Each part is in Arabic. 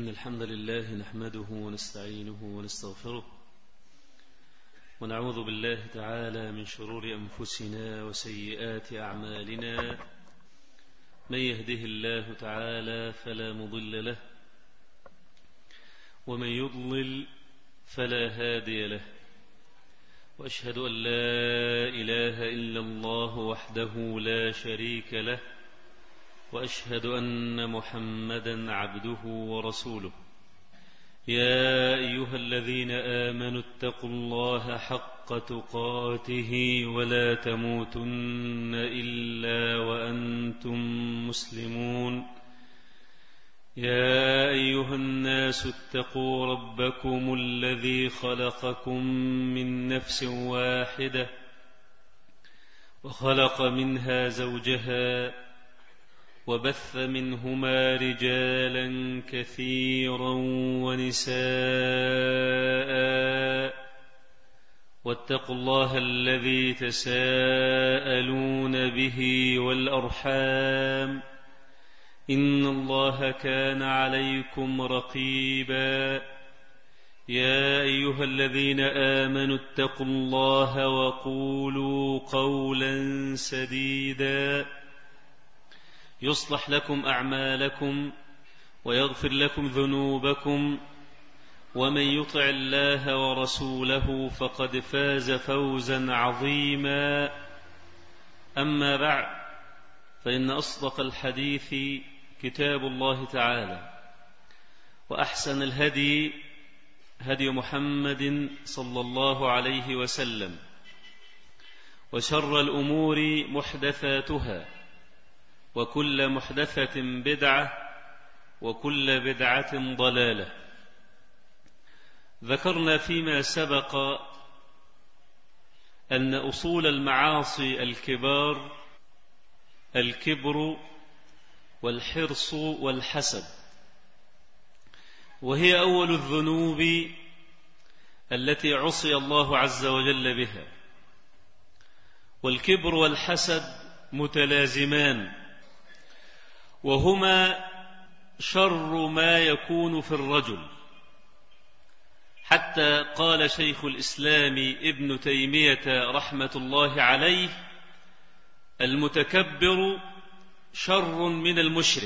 إن الحمد لله نحمده ونستعينه ونستغفره ونعوذ بالله تعالى من شرور أنفسنا وسيئات أعمالنا. من يهده الله تعالى فلا مضل له ومن يضلل فلا هادي له، وأشهد أن لا إله إلا الله وحده لا شريك له، وأشهد أن محمدا عبده ورسوله. يا أيها الذين آمنوا اتقوا الله حق تقاته ولا تموتن إلا وأنتم مسلمون. يا أيها الناس اتقوا ربكم الذي خلقكم من نفس واحدة وخلق منها زوجها وبث منهما رجالا كثيرا ونساء، واتقوا الله الذي تساءلون به والأرحام إن الله كان عليكم رقيبا. يا أيها الذين آمنوا اتقوا الله وقولوا قولا سديدا يصلح لكم أعمالكم ويغفر لكم ذنوبكم، ومن يطع الله ورسوله فقد فاز فوزا عظيما. أما بعد، فإن أصدق الحديث كتاب الله تعالى، وأحسن الهدي هدي محمد صلى الله عليه وسلم، وشر الأمور محدثاتها، وكل محدثة بدعة، وكل بدعة ضلالة. ذكرنا فيما سبق أن أصول المعاصي الكبار الكبر والحرص والحسد، وهي أول الذنوب التي عصي الله عز وجل بها. والكبر والحسد متلازمان، وهما شر ما يكون في الرجل، حتى قال شيخ الإسلام ابن تيمية رحمة الله عليه: المتكبر شر من المشرك،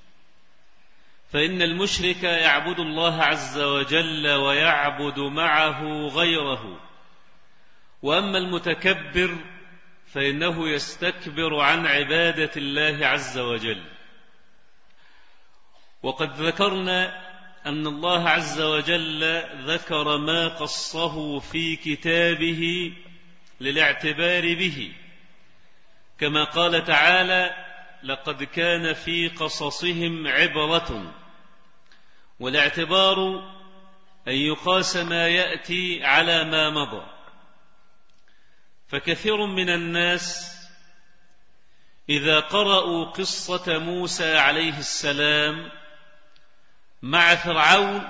فإن المشرك يعبد الله عز وجل ويعبد معه غيره، وأما المتكبر فإنه يستكبر عن عبادة الله عز وجل. وقد ذكرنا أن الله عز وجل ذكر ما قصه في كتابه للاعتبار به، كما قال تعالى: لقد كان في قصصهم عبرة. والاعتبار أن يقاس ما يأتي على ما مضى. فكثير من الناس إذا قرأوا قصة موسى عليه السلام مع فرعون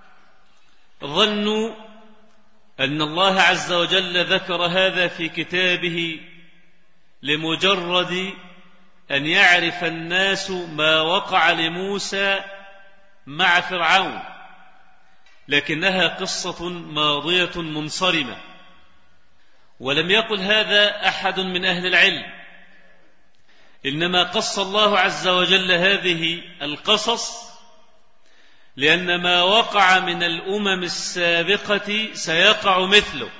ظنوا أن الله عز وجل ذكر هذا في كتابه لمجرد أن يعرف الناس ما وقع لموسى مع فرعون، لكنها قصة ماضية منصرمة. ولم يقل هذا أحد من أهل العلم، إنما قص الله عز وجل هذه القصص لأن ما وقع من الأمم السابقة سيقع مثله.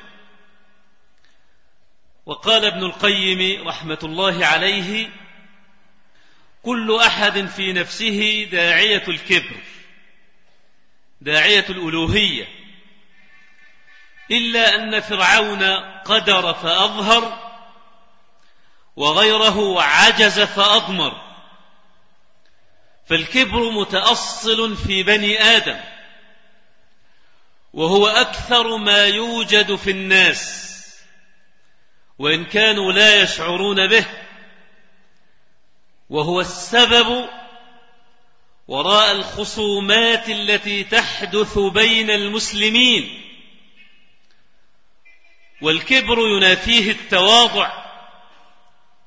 وقال ابن القيم رحمة الله عليه: كل أحد في نفسه داعية الكبر، داعية الألوهية، إلا أن فرعون قدر فأظهر، وغيره عجز فأضمر. فالكبر متأصل في بني آدم، وهو أكثر ما يوجد في الناس وإن كانوا لا يشعرون به، وهو السبب وراء الخصومات التي تحدث بين المسلمين. والكبر ينافيه التواضع،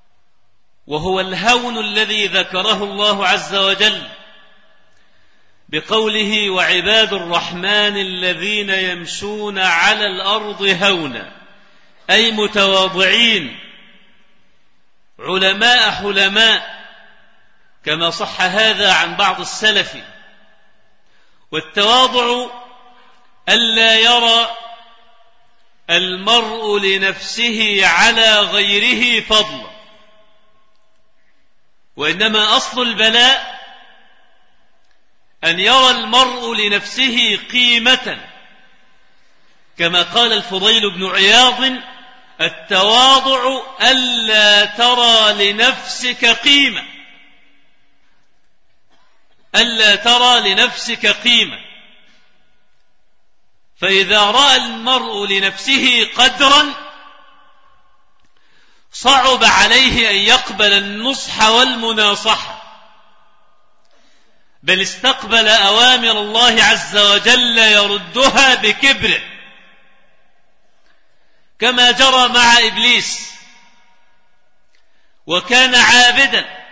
وهو الهون الذي ذكره الله عز وجل بقوله وعباد الرحمن الذين يمشون على الأرض هونا، أي متواضعين علماء حلماء، كما صح هذا عن بعض السلف. والتواضع ألا يرى المرء لنفسه على غيره فضلا، وإنما أصل البلاء أن يرى المرء لنفسه قيمة، كما قال الفضيل بن عياض التواضع ألا ترى لنفسك قيمة، ألا ترى لنفسك قيمة. فإذا رأى المرء لنفسه قدرا صعب عليه أن يقبل النصح والمناصحة، بل استقبل أوامر الله عز وجل يردها بكبره، كما جرى مع إبليس، وكان عابدا.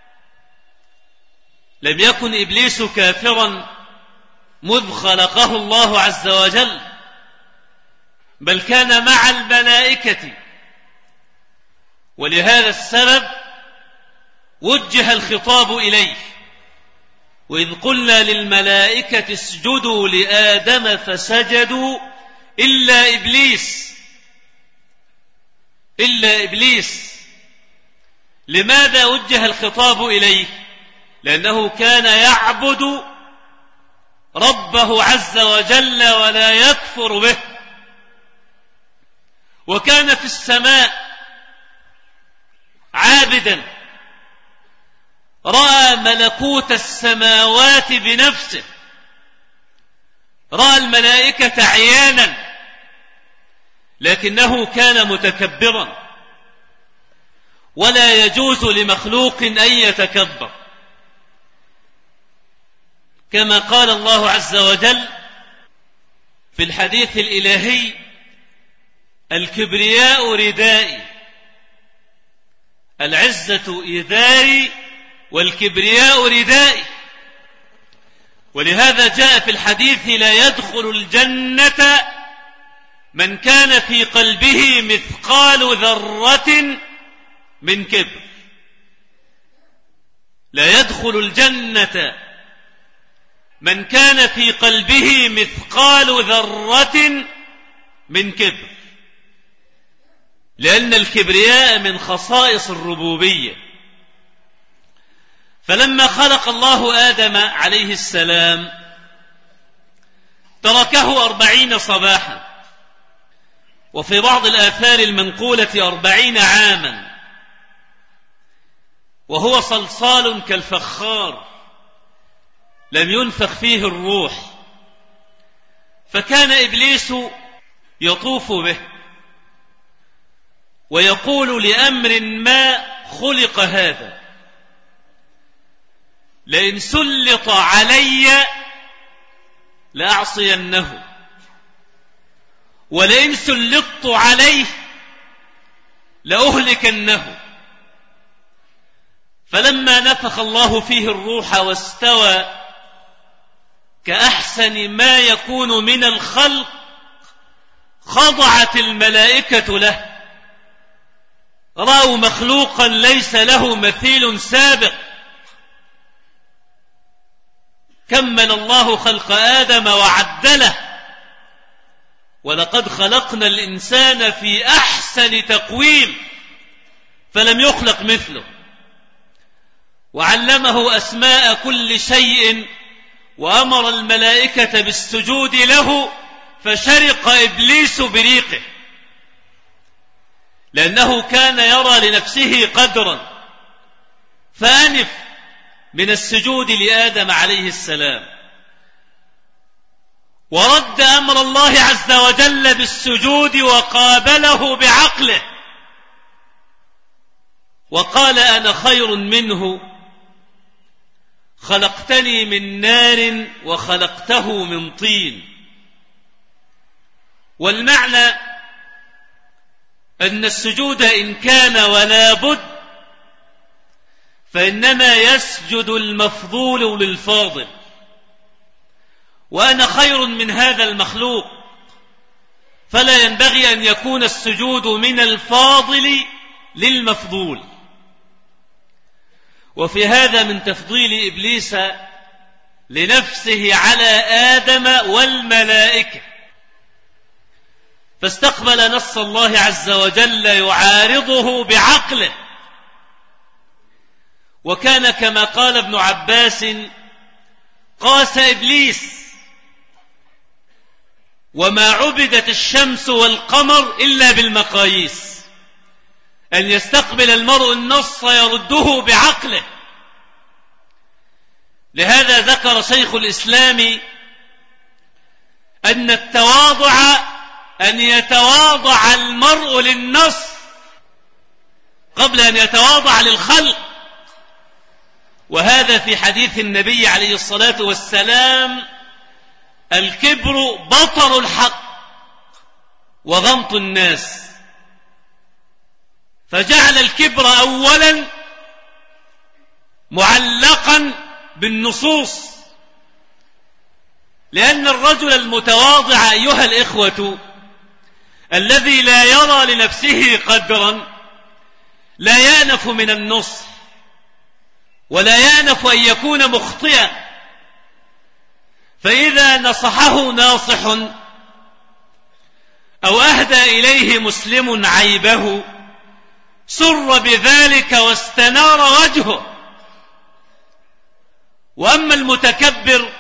لم يكن إبليس كافرا مذ خلقه الله عز وجل، بل كان مع الملائكة، ولهذا السبب وجه الخطاب إليه. وإذ قلنا للملائكة اسجدوا لآدم فسجدوا إلا إبليس. لماذا وجه الخطاب إليه؟ لأنه كان يعبد ربه عز وجل ولا يكفر به، وكان في السماء عابدا، رأى ملكوت السماوات بنفسه، رأى الملائكة عيانا، لكنه كان متكبرا، ولا يجوز لمخلوق أن يتكبر، كما قال الله عز وجل في الحديث الإلهي الكبرياء ردائي، العزة إزاري والكبرياء ردائي. ولهذا جاء في الحديث لا يدخل الجنة من كان في قلبه مثقال ذرة من كبر. لا يدخل الجنة من كان في قلبه مثقال ذرة من كبر، لأن الكبرياء من خصائص الربوبية. فلما خلق الله آدم عليه السلام تركه 40 صباحا، وفي بعض الآثار المنقولة 40 عاما، وهو صلصال كالفخار لم ينفخ فيه الروح. فكان إبليس يطوف به ويقول لأمر ما خلق هذا: لئن سلط علي لأعصينه، ولئن سلطت عليه لأهلكنه. فلما نفخ الله فيه الروح واستوى كأحسن ما يكون من الخلق خضعت الملائكة له، رأوا مخلوقا ليس له مثيل سابق. كمل الله خلق آدم وعدله: ولقد خلقنا الإنسان في أحسن تقويم فلم يخلق مثله. وعلمه أسماء كل شيء، وأمر الملائكة بالسجود له، فشرق إبليس بريقه، لأنه كان يرى لنفسه قدرا، فأنف من السجود لآدم عليه السلام، ورد أمر الله عز وجل بالسجود وقابله بعقله، وقال: أنا خير منه، خلقتني من نار وخلقته من طين. والمعنى أن السجود إن كان ولا بد فإنما يسجد المفضول للفاضل، وأنا خير من هذا المخلوق، فلا ينبغي أن يكون السجود من الفاضل للمفضول. وفي هذا من تفضيل إبليس لنفسه على آدم والملائكة، فاستقبل نص الله عز وجل يعارضه بعقله. وكان كما قال ابن عباس: قاس إبليس وما عبدت الشمس والقمر إلا بالمقاييس، أن يستقبل المرء النص يرده بعقله. لهذا ذكر شيخ الإسلام أن التواضع أن يتواضع المرء للنص قبل أن يتواضع للخلق. وهذا في حديث النبي عليه الصلاة والسلام: الكبر بطر الحق وغمط الناس. فجعل الكبر أولا معلقا بالنصوص، لأن الرجل المتواضع أيها الإخوة الذي لا يرى لنفسه قدرا لا يأنف من النصح، ولا يأنف أن يكون مخطئا. فإذا نصحه ناصح أو أهدى إليه مسلم عيبه سر بذلك واستنار وجهه. وأما المتكبر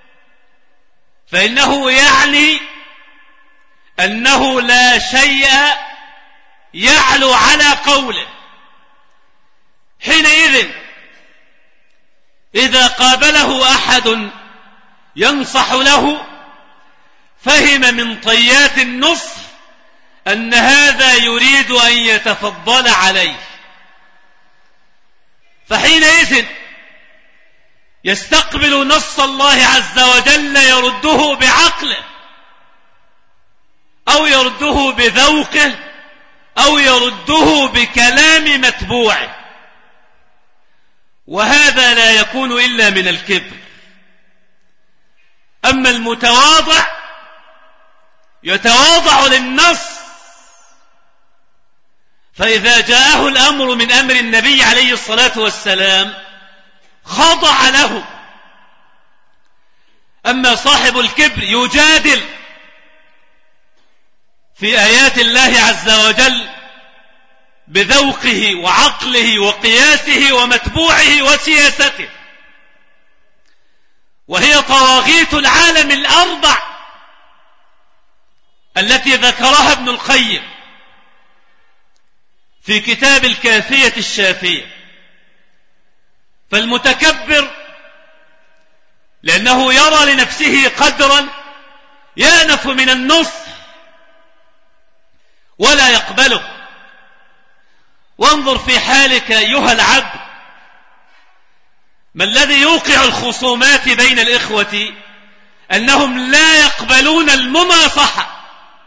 فإنه يعني أنه لا شيء يعلو على قوله. حينئذ إذا قابله أحد ينصح له فهم من طيات النصح أن هذا يريد أن يتفضل عليه، فحينئذ يستقبل نص الله عز وجل يرده بعقله أو يرده بذوقه أو يرده بكلام متبوعه، وهذا لا يكون إلا من الكبر. أما المتواضع يتواضع للنص، فإذا جاءه الأمر من أمر النبي عليه الصلاة والسلام خضع له. أما صاحب الكبر يجادل في آيات الله عز وجل بذوقه وعقله وقياسه ومتبوعه وسياسته، وهي طواغيت العالم الأربع التي ذكرها ابن القيم في كتاب الكافية الشافية. فالمتكبر لأنه يرى لنفسه قدرا يأنف من النصح ولا يقبله. وانظر في حالك أيها العبد، ما الذي يوقع الخصومات بين الإخوة؟ أنهم لا يقبلون المناصحة.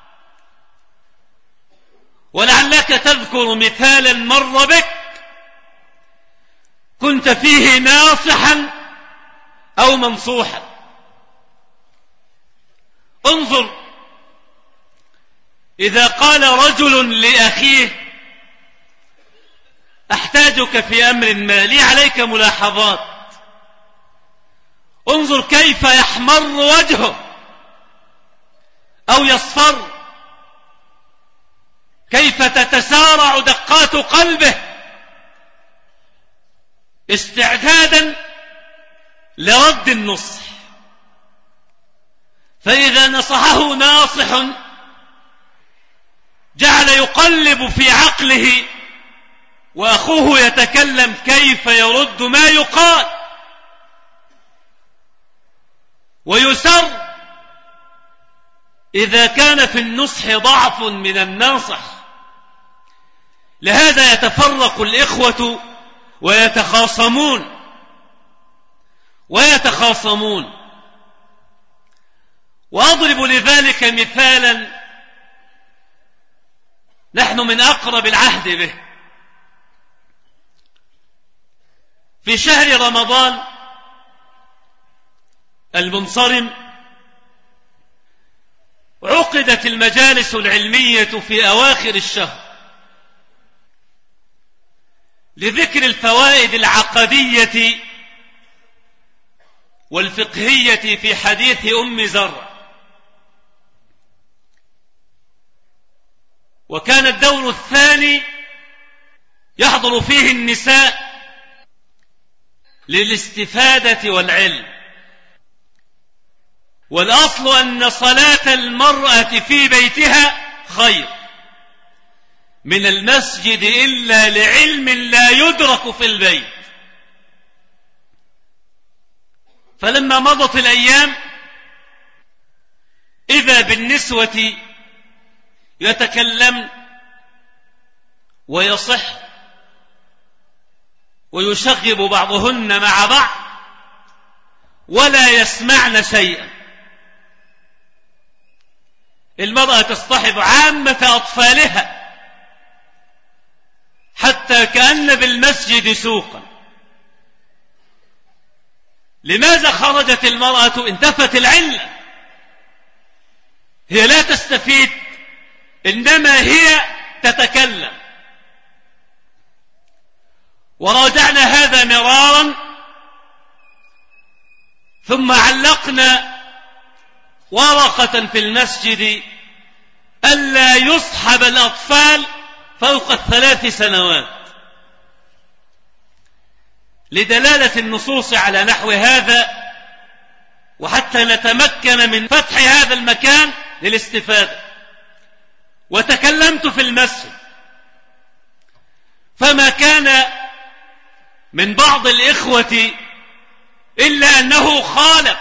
ولعلك تذكر مثالا مر بك كنت فيه ناصحا أو منصوحا. انظر، إذا قال رجل لأخيه: أحتاجك في أمر ما، لي عليك ملاحظات، انظر كيف يحمر وجهه أو يصفر، كيف تتسارع دقات قلبه استعدادا لرد النصح. فإذا نصحه ناصح جعل يقلب في عقله، وأخوه يتكلم كيف يرد ما يقال، ويسر إذا كان في النصح ضعف من الناصح. لهذا يتفرق الإخوة ويتخاصمون. وأضرب لذلك مثالا نحن من أقرب العهد به. في شهر رمضان المنصرم عقدت المجالس العلمية في أواخر الشهر لذكر الفوائد العقدية والفقهية في حديث أم زرع، وكان الدور الثاني يحضر فيه النساء للاستفادة والعلم. والأصل أن صلاة المرأة في بيتها خير من المسجد إلا لعلم لا يدرك في البيت. فلما مضت الأيام إذا بالنسوة يتكلمن ويصح ويشغب بعضهن مع بعض ولا يسمعن شيئا. المرأة تصطحب عامة أطفالها حتى كأن بالمسجد سوقا. لماذا خرجت المرأة؟ انتفت العلة، هي لا تستفيد إنما هي تتكلم. وراجعنا هذا مرارا، ثم علقنا ورقة في المسجد ألا يصحب الأطفال فوق 3 سنوات، لدلالة النصوص على نحو هذا، وحتى نتمكن من فتح هذا المكان للاستفادة. وتكلمت في المسجد، فما كان من بعض الإخوة إلا أنه خالف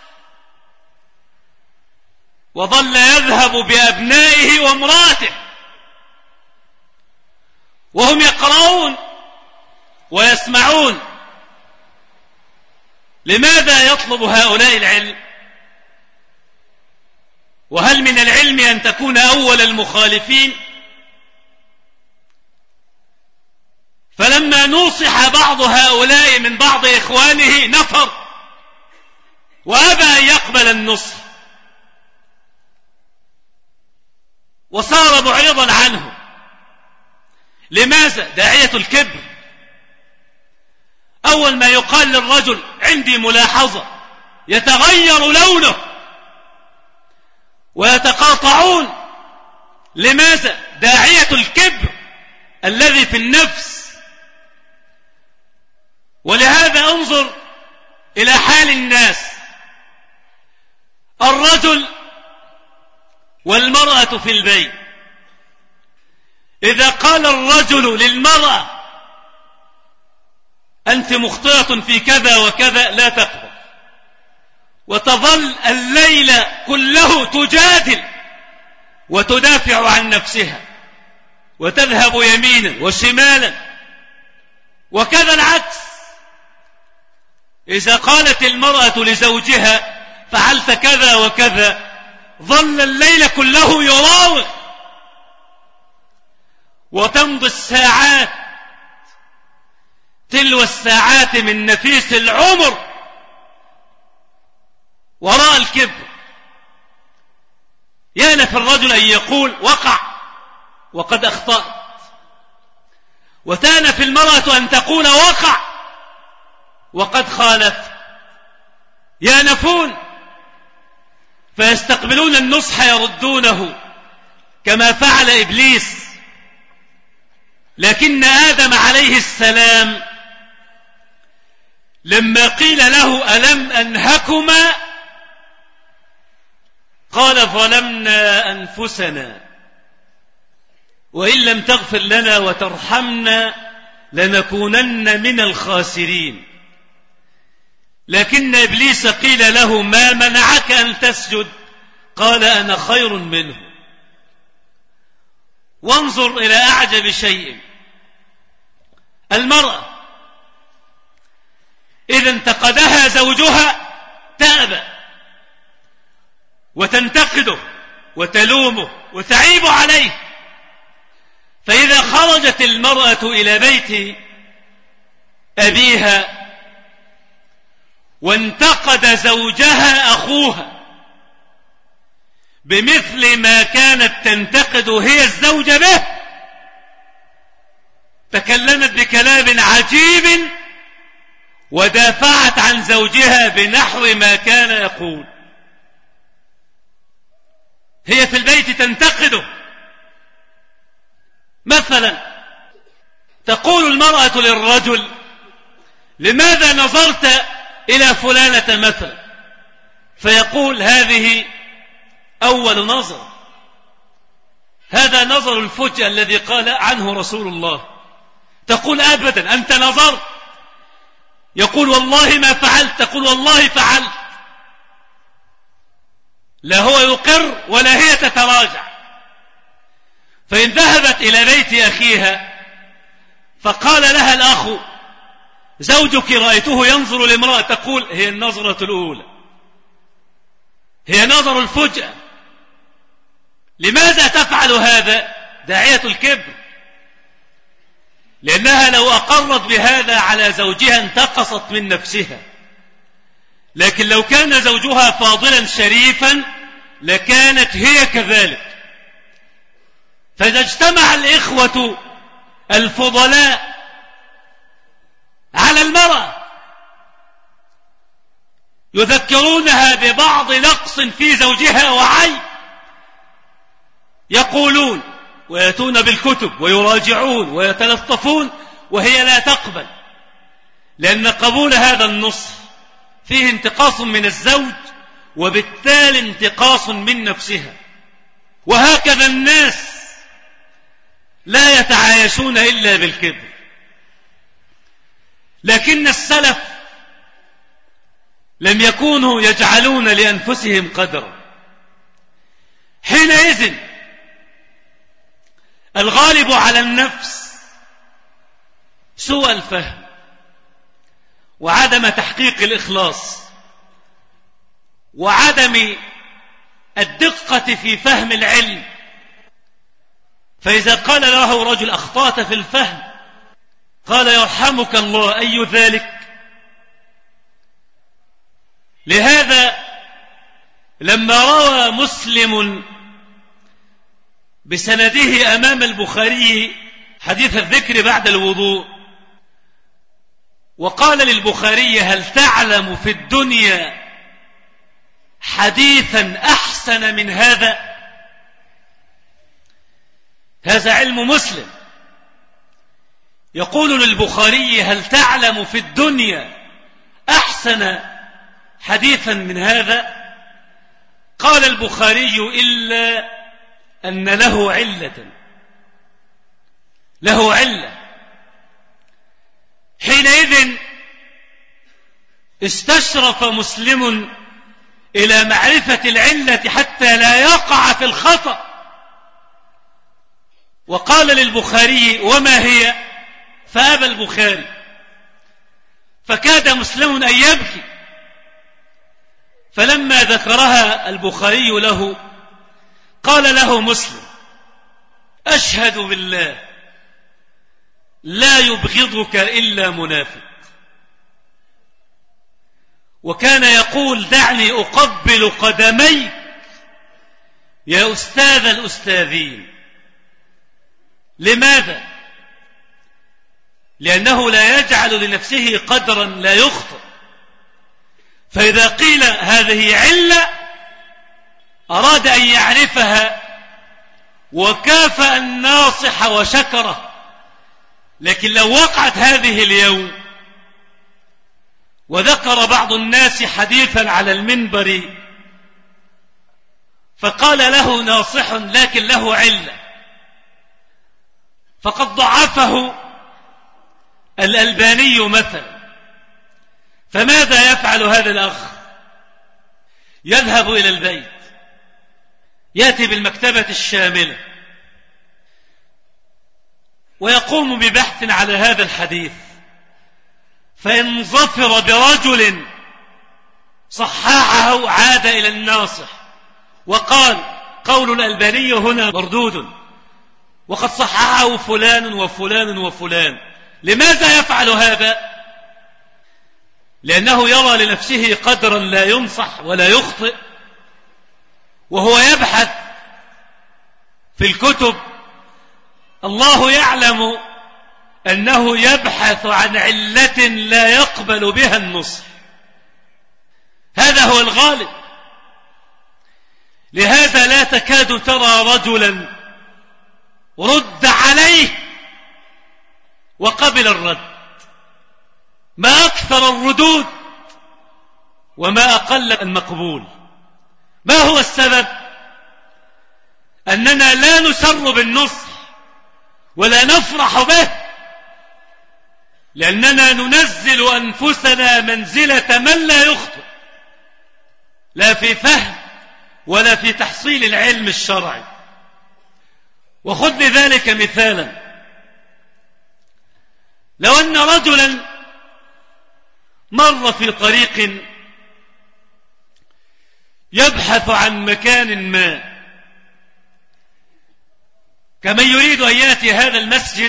وظل يذهب بأبنائه وامرأته وهم يقرؤون ويسمعون. لماذا يطلب هؤلاء العلم؟ وهل من العلم أن تكون أول المخالفين؟ فلما نوصح بعض هؤلاء من بعض إخوانه نفر وأبى أن يقبل النصح وصار معرضا عنه. لماذا؟ داعية الكبر. أول ما يقال للرجل عندي ملاحظة يتغير لونه ويتقاطعون. لماذا؟ داعية الكبر الذي في النفس. ولهذا انظر إلى حال الناس، الرجل والمرأة في البيت، إذا قال الرجل للمرأة أنت مخطئة في كذا وكذا لا تقبل، وتظل الليل كله تجادل وتدافع عن نفسها وتذهب يمينا وشمالا. وكذا العكس، إذا قالت المرأة لزوجها فعلت كذا وكذا ظل الليل كله يراوغ، وتمضي الساعات تلو الساعات من نفيس العمر وراء الكبر. يأنف الرجل أن يقول وقع وقد أخطأت، وتأنف المرأة أن تقول وقع وقد خالف. يأنفون فيستقبلون النصح يردونه كما فعل إبليس. لكن آدم عليه السلام لما قيل له ألم أنهكما قال ظلمنا أنفسنا وإن لم تغفر لنا وترحمنا لنكونن من الخاسرين. لكن إبليس قيل له ما منعك أن تسجد قال أنا خير منه. وانظر إلى أعجب شيء، المرأة إذا انتقدها زوجها تأبى وتنتقده وتلومه وتعيب عليه. فإذا خرجت المرأة إلى بيت أبيها وانتقد زوجها أخوها بمثل ما كانت تنتقد هي الزوجة به، تكلمت بكلام عجيب ودافعت عن زوجها بنحو ما كان يقول. هي في البيت تنتقده. مثلا تقول المرأة للرجل: لماذا نظرت إلى فلانة مثلا؟ فيقول: هذه أول نظر، هذا نظر الفجأة الذي قال عنه رسول الله. تقول: أبدا، أنت نظرت. يقول: والله ما فعلت. تقول: والله فعلت. لا هو يقر ولا هي تتراجع. فإن ذهبت إلى بيت أخيها فقال لها الأخ: زوجك رأيته ينظر لامرأة، تقول: هي النظرة الأولى، هي نظر الفجأة. لماذا تفعل هذا؟ داعية الكبر، لأنها لو أقرت بهذا على زوجها انتقصت من نفسها، لكن لو كان زوجها فاضلا شريفا لكانت هي كذلك. فإذا اجتمع الإخوة الفضلاء على المرأة يذكرونها ببعض نقص في زوجها وعيب، يقولون ويأتون بالكتب ويراجعون ويتلطفون وهي لا تقبل، لأن قبول هذا النص فيه انتقاص من الزوج وبالتالي انتقاص من نفسها. وهكذا الناس لا يتعايشون إلا بالكبر. لكن السلف لم يكونوا يجعلون لأنفسهم قدرا. حينئذ الغالب على النفس سوء الفهم وعدم تحقيق الإخلاص وعدم الدقة في فهم العلم. فإذا قال له رجل: أخطأت في الفهم، قال: يرحمك الله، أي ذلك؟ لهذا لما روى مسلم بسنده أمام البخاري حديث الذكر بعد الوضوء، وقال للبخاري: هل تعلم في الدنيا حديثا أحسن من هذا؟ هذا علم مسلم. يقول للبخاري: هل تعلم في الدنيا أحسن حديثا من هذا؟ قال البخاري: إلا أن له علة. له علة. حينئذ استشرف مسلم إلى معرفة العلة حتى لا يقع في الخطأ، وقال للبخاري: وما هي؟ فأبى البخاري، فكاد مسلم أن يبكي. فلما ذكرها البخاري له قال له مسلم: أشهد بالله لا يبغضك إلا منافق. وكان يقول: دعني أقبل قدميك يا أستاذ الأستاذين. لماذا؟ لأنه لا يجعل لنفسه قدرا لا يخطئ. فإذا قيل هذه علة أراد أن يعرفها وكافأ الناصح وشكره. لكن لو وقعت هذه اليوم وذكر بعض الناس حديثا على المنبر فقال له ناصح لكن له علة فقد ضعفه الألباني مثلا، فماذا يفعل هذا الأخ؟ يذهب إلى البيت، يأتي بالمكتبة الشاملة ويقوم ببحث على هذا الحديث، فإن ظفر برجل صححه عاد إلى الناصح وقال: قول الألباني هنا مردود وقد صححه فلان وفلان وفلان. لماذا يفعل هذا؟ لأنه يرى لنفسه قدرا لا ينصح ولا يخطئ، وهو يبحث في الكتب، الله يعلم أنه يبحث عن علة لا يقبل بها النصح. هذا هو الغالب. لهذا لا تكاد ترى رجلا رد عليه وقبل الرد، ما أكثر الردود وما أقل المقبول. ما هو السبب؟ أننا لا نسر بالنصح ولا نفرح به، لأننا ننزل أنفسنا منزلة من لا يخطئ، لا في فهم ولا في تحصيل العلم الشرعي. وخذ لذلك مثالا: لو أن رجلا مر في طريق يبحث عن مكان ما، كمن يريد أن يأتي هذا المسجد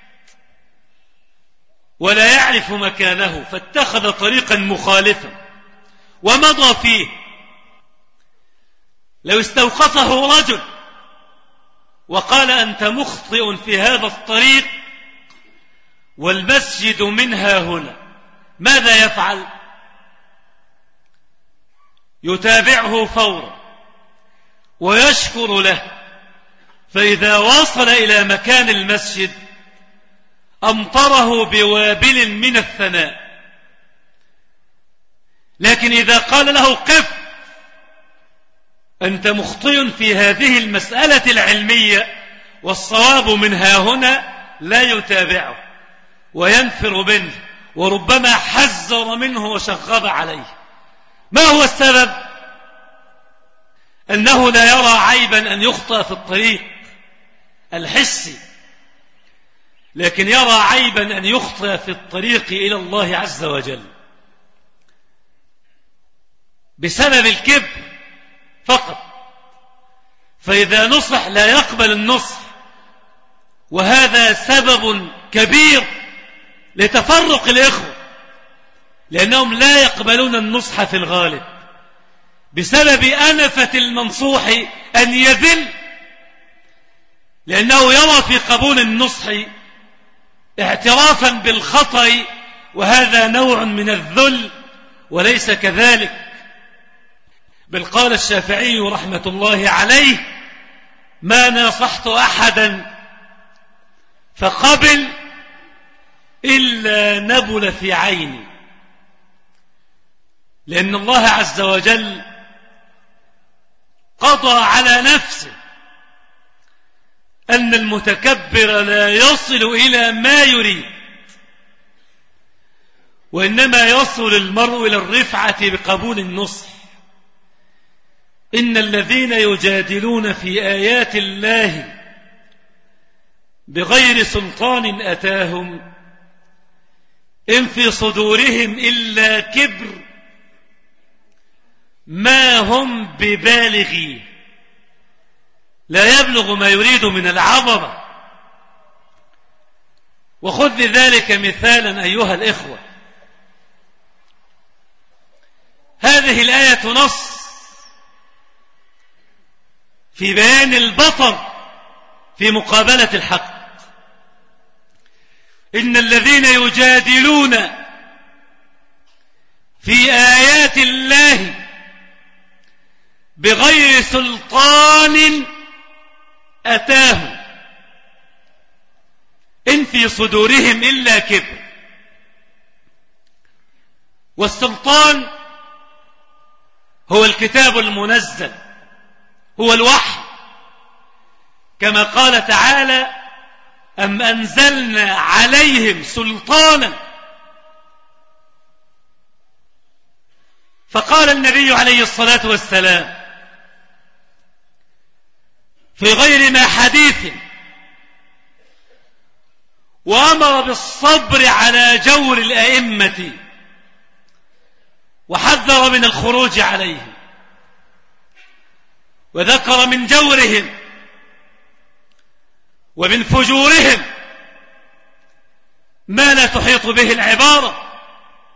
ولا يعرف مكانه، فاتخذ طريقا مخالفا ومضى فيه. لو استوقفه رجل وقال: أنت مخطئ في هذا الطريق والمسجد منها هنا، ماذا يفعل؟ يتابعه فورا ويشكر له، فإذا وصل إلى مكان المسجد أمطره بوابل من الثناء. لكن إذا قال له: قف، أنت مخطئ في هذه المسألة العلمية والصواب منها هنا، لا يتابعه وينفر منه، وربما حذر منه وشغب عليه. ما هو السبب؟ أنه لا يرى عيبا أن يخطئ في الطريق الحسي، لكن يرى عيبا أن يخطئ في الطريق إلى الله عز وجل بسبب الكبر فقط. فإذا نصح لا يقبل النصح، وهذا سبب كبير لتفرق الإخوة، لأنهم لا يقبلون النصح في الغالب بسبب أنفة المنصوح أن يذل، لأنه يرى في قبول النصح اعترافا بالخطأ، وهذا نوع من الذل وليس كذلك. بل قال الشافعي رحمة الله عليه: ما ناصحت أحدا فقبل إلا نبل في عيني. لأن الله عز وجل قضى على نفسه أن المتكبر لا يصل إلى ما يريد، وإنما يصل المرء إلى الرفعة بقبول النصح. إن الذين يجادلون في آيات الله بغير سلطان أتاهم إن في صدورهم إلا كبر ما هم ببالغيه، لا يبلغ ما يريد من العظمة. وخذ لذلك مثالا أيها الإخوة: هذه الآية نص في بيان البطر في مقابلة الحق. إن الذين يجادلون في آيات الله بغير سلطان أتاهم إن في صدورهم إلا كبر. والسلطان هو الكتاب المنزل، هو الوحي، كما قال تعالى: أم أنزلنا عليهم سلطانا. فقال النبي عليه الصلاة والسلام في غير ما حديث، وأمر بالصبر على جور الأئمة، وحذر من الخروج عليهم، وذكر من جورهم ومن فجورهم ما لا تحيط به العبارة.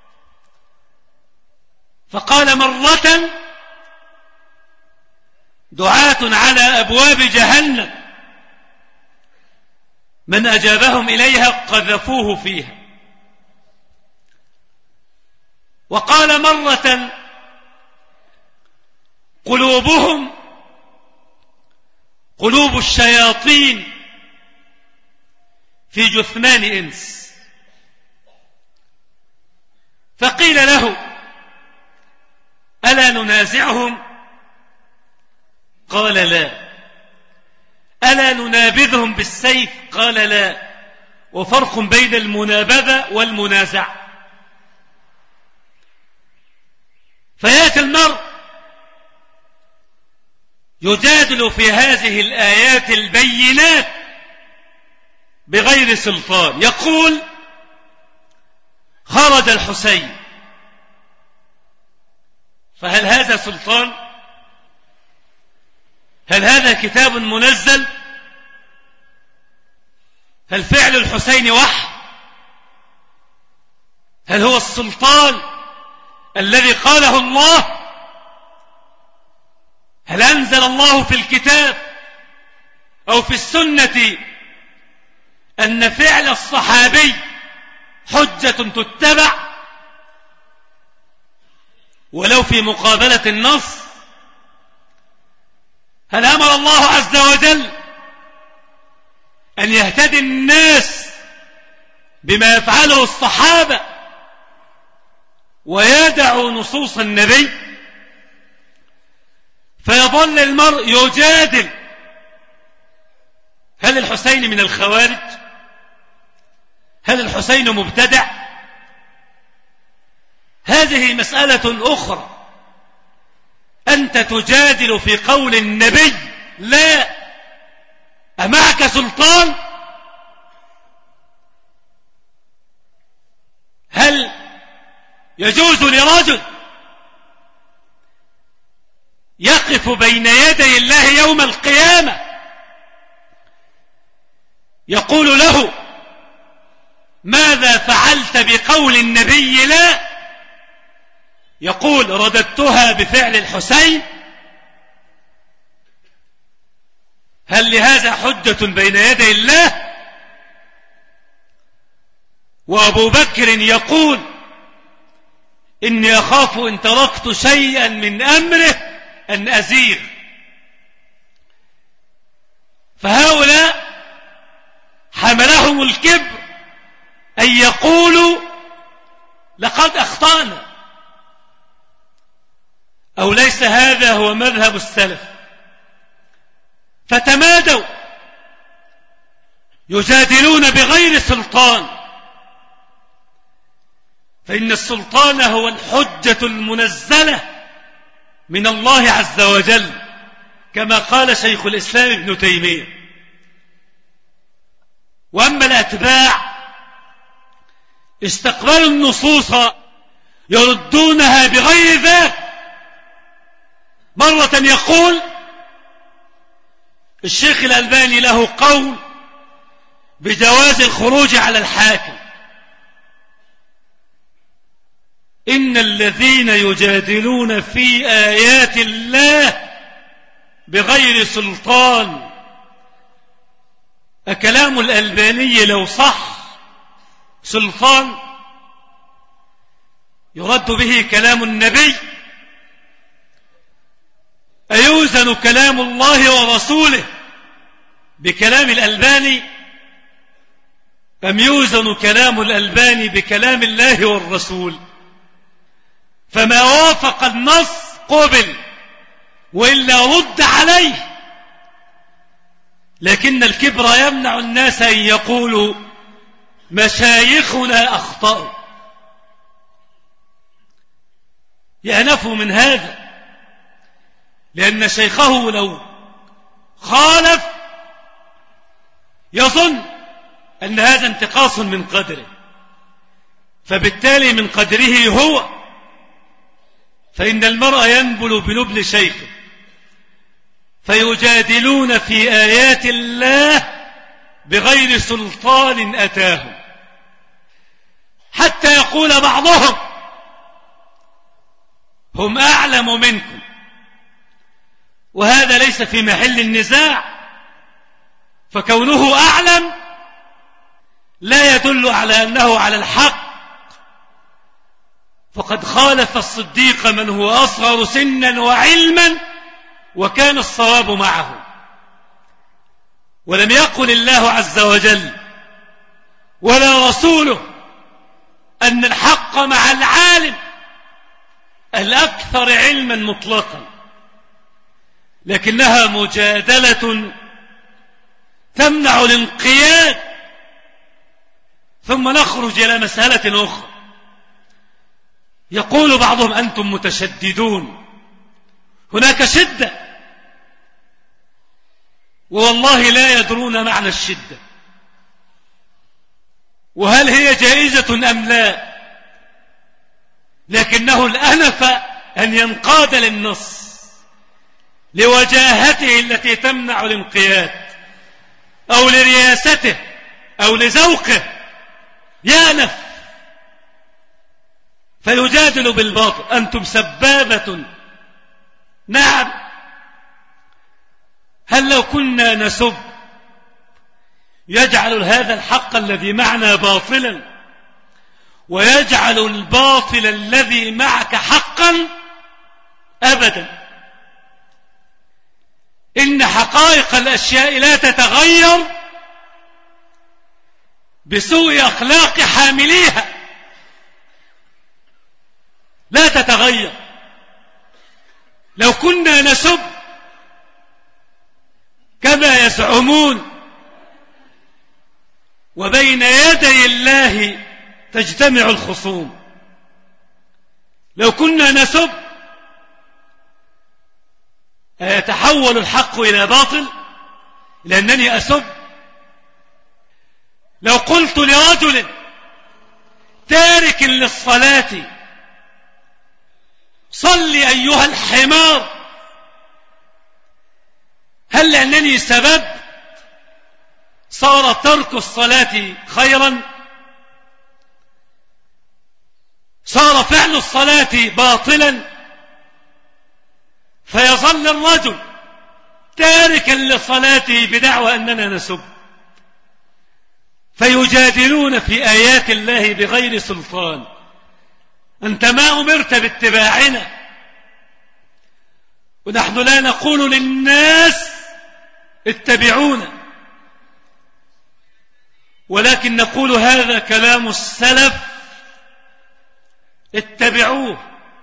فقال مرة: دعاة على أبواب جهنم، من أجابهم إليها قذفوه فيها. وقال مرة: قلوبهم قلوب الشياطين في جثمان إنس. فقيل له: ألا ننازعهم؟ قال: لا. ألا ننابذهم بالسيف؟ قال: لا. وفرق بين المنابذة والمنازعة. فيأتي المرء يجادل في هذه الآيات البينات بغير سلطان، يقول: خرج الحسين. فهل هذا سلطان؟ هل هذا كتاب منزل؟ هل فعل الحسين وحي؟ هل هو السلطان الذي قاله الله؟ هل أنزل الله في الكتاب أو في السنة أن فعل الصحابي حجة تتبع ولو في مقابلة النص؟ هل أمر الله عز وجل أن يهتدي الناس بما يفعله الصحابة ويدعوا نصوص النبي؟ فيظل المرء يجادل: هل الحسين من الخوارج؟ هل الحسين مبتدع؟ هذه مسألة أخرى. أنت تجادل في قول النبي، لا. أمعك سلطان؟ هل يجوز لرجل يقف بين يدي الله يوم القيامة يقول له: ماذا فعلت بقول النبي؟ لا. يقول: رددتها بفعل الحسين. هل لهذا حجة بين يدي الله؟ وأبو بكر يقول: إني أخاف إن تركت شيئا من أمره أن أزيغ. فهؤلاء حملهم الكبر أن يقولوا: لقد أخطأنا. أو ليس هذا هو مذهب السلف؟ فتمادوا يجادلون بغير سلطان، فإن السلطان هو الحجة المنزلة من الله عز وجل، كما قال شيخ الإسلام ابن تيمية. وأما الأتباع استقبلوا النصوص يردونها بغير ذاك. مرة يقول الشيخ الألباني له قول بجواز الخروج على الحاكم: إن الذين يجادلون في آيات الله بغير سلطان. أكلام الألباني لو صح سلطان يرد به كلام النبي؟ أيوزن كلام الله ورسوله بكلام الألباني، أم يوزن كلام الألباني بكلام الله والرسول؟ فما وافق النص قبل، وإلا رد عليه. لكن الكبر يمنع الناس أن يقولوا: مشايخنا أخطأوا. يأنفوا من هذا، لأن شيخه لو خالف يظن أن هذا انتقاص من قدره، فبالتالي من قدره هو. فإن المرء ينبل بنبل شيخه، فيجادلون في آيات الله بغير سلطان أتاهم، حتى يقول بعضهم: هم أعلم منكم. وهذا ليس في محل النزاع، فكونه أعلم لا يدل على أنه على الحق، فقد خالف الصديق من هو أصغر سنا وعلما وكان الصواب معه. ولم يقل الله عز وجل ولا رسوله أن الحق مع العالم الأكثر علما مطلقا، لكنها مجادلة تمنع الانقياد. ثم نخرج إلى مسألة أخرى. يقول بعضهم أنتم متشددون، هناك شدة، والله لا يدرون معنى الشدة، وهل هي جائزة أم لا، لكنه الأنف أن ينقاد للنص لوجاهته التي تمنع الانقياد، أو لرياسته أو لذوقه يأنف فيجادل بالباطل. أنتم سبابة. نعم، هل لو كنا نسب يجعل هذا الحق الذي معنا باطلا ويجعل الباطل الذي معك حقا؟ أبدا. إن حقائق الأشياء لا تتغير بسوء أخلاق حامليها، لا تتغير. لو كنا نسب كما يزعمون وبين يدي الله تجتمع الخصوم، لو كنا نسب أيتحول الحق إلى باطل لأنني أسب؟ لو قلت لرجل تارك للصلاة صل أيها الحمار، هل لأنني سببت صار ترك الصلاة خيرا؟ صار فعل الصلاة باطلا؟ فيظل الرجل تاركا لصلاته بدعوى أننا نسب، فيجادلون في آيات الله بغير سلطان. أنت ما أمرت باتباعنا، ونحن لا نقول للناس اتبعونا، ولكن نقول هذا كلام السلف اتبعوه.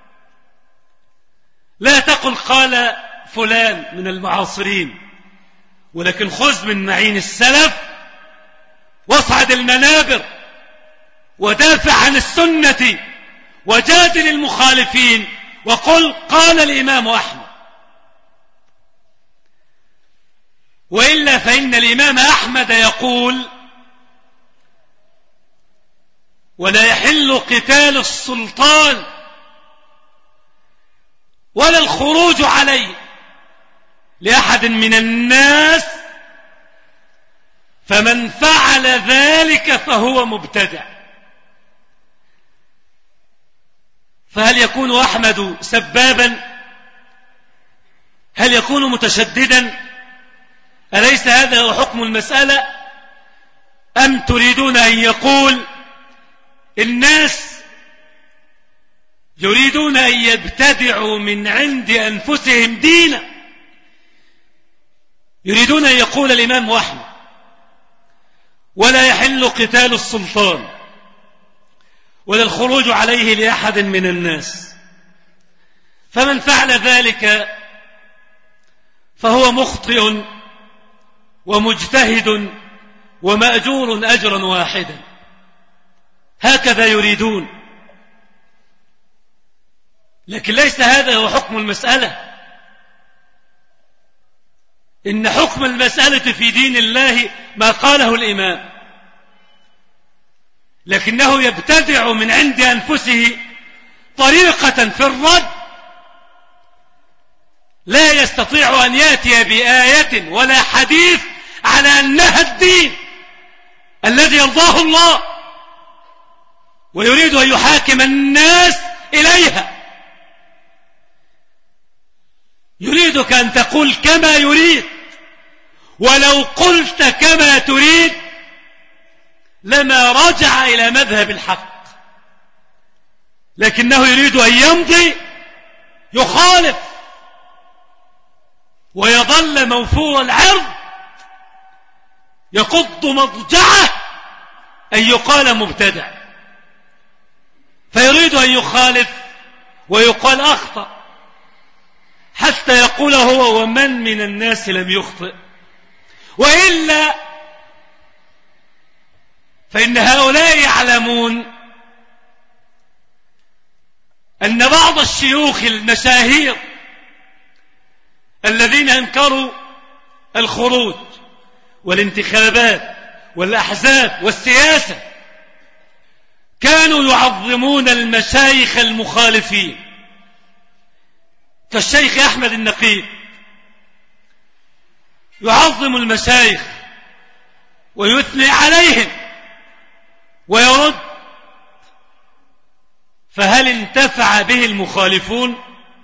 لا تقل قال فلان من المعاصرين، ولكن خذ من معين السلف واصعد المنابر ودافع عن السنة وجادل المخالفين وقل قال الإمام أحمد. وإلا فإن الإمام أحمد يقول ولا يحل قتال السلطان ولا الخروج عليه لأحد من الناس، فمن فعل ذلك فهو مبتدع. فهل يكون أحمد سبابا؟ هل يكون متشددا؟ أليس هذا هو حكم المسألة؟ أم تريدون أن يقول الناس يريدون أن يبتدعوا من عند أنفسهم دينا؟ يريدون أن يقول الإمام أحمد ولا يحل قتال السلطان ولا الخروج عليه لأحد من الناس، فمن فعل ذلك فهو مخطئ ومجتهد ومأجور أجرا واحدا. هكذا يريدون، لكن ليس هذا هو حكم المسألة. إن حكم المسألة في دين الله ما قاله الإمام، لكنه يبتدع من عند أنفسه طريقة في الرد لا يستطيع أن يأتي بآية ولا حديث على أنها الدين الذي يرضاه الله، ويريد أن يحاكم الناس إليها. يريدك أن تقول كما يريد، ولو قلت كما تريد لما رجع إلى مذهب الحق، لكنه يريد أن يمضي يخالف ويظل موفور العرض يقض مضجعه أن يقال مبتدع، فيريد أن يخالف ويقال أخطأ، حتى يقول هو ومن من الناس لم يخطئ. وإلا فإن هؤلاء يعلمون أن بعض الشيوخ المشاهير الذين أنكروا الخروج والانتخابات والأحزاب والسياسة كانوا يعظمون المشايخ المخالفين كالشيخ أحمد النقيب، يعظم المشايخ ويثني عليهم ويرد. فهل انتفع به المخالفون؟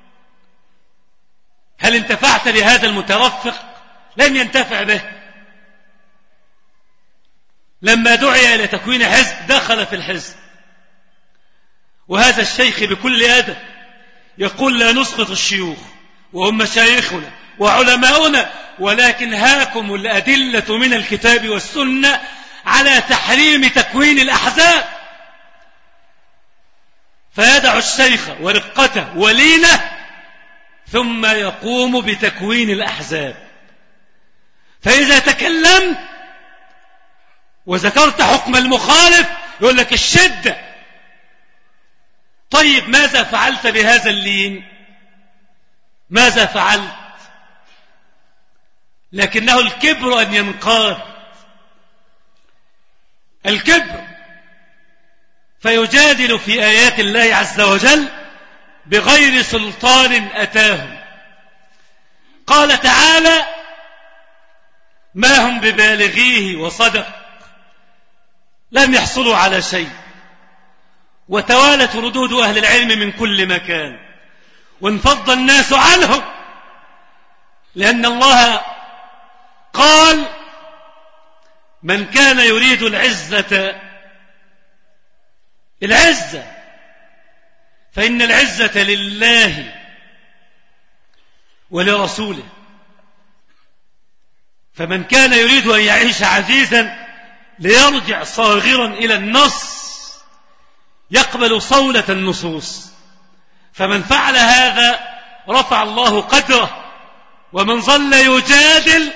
هل انتفعت بهذا المترفق؟ لم ينتفع به. لما دعي إلى تكوين حزب دخل في الحزب، وهذا الشيخ بكل أدب يقول لا نسقط الشيوخ وهم مشايخنا وعلماؤنا، ولكن هاكم الأدلة من الكتاب والسنة على تحريم تكوين الأحزاب. فيدع الشيخ ورقته ولينه ثم يقوم بتكوين الأحزاب. فإذا تكلمت وذكرت حكم المخالف يقول لك الشدة. طيب ماذا فعلت بهذا اللين؟ ماذا فعلت؟ لكنه الكبر أن ينقاد، الكبر فيجادل في آيات الله عز وجل بغير سلطان أتاهم. قال تعالى ما هم ببالغيه وصدق لم يحصلوا على شيء. وتوالت ردود أهل العلم من كل مكان وانفض الناس عنهم، لأن الله قال من كان يريد العزة فإن العزة لله ولرسوله. فمن كان يريد أن يعيش عزيزا ليرجع صاغرا إلى النص يقبل صولة النصوص. فمن فعل هذا رفع الله قدره، ومن ظل يجادل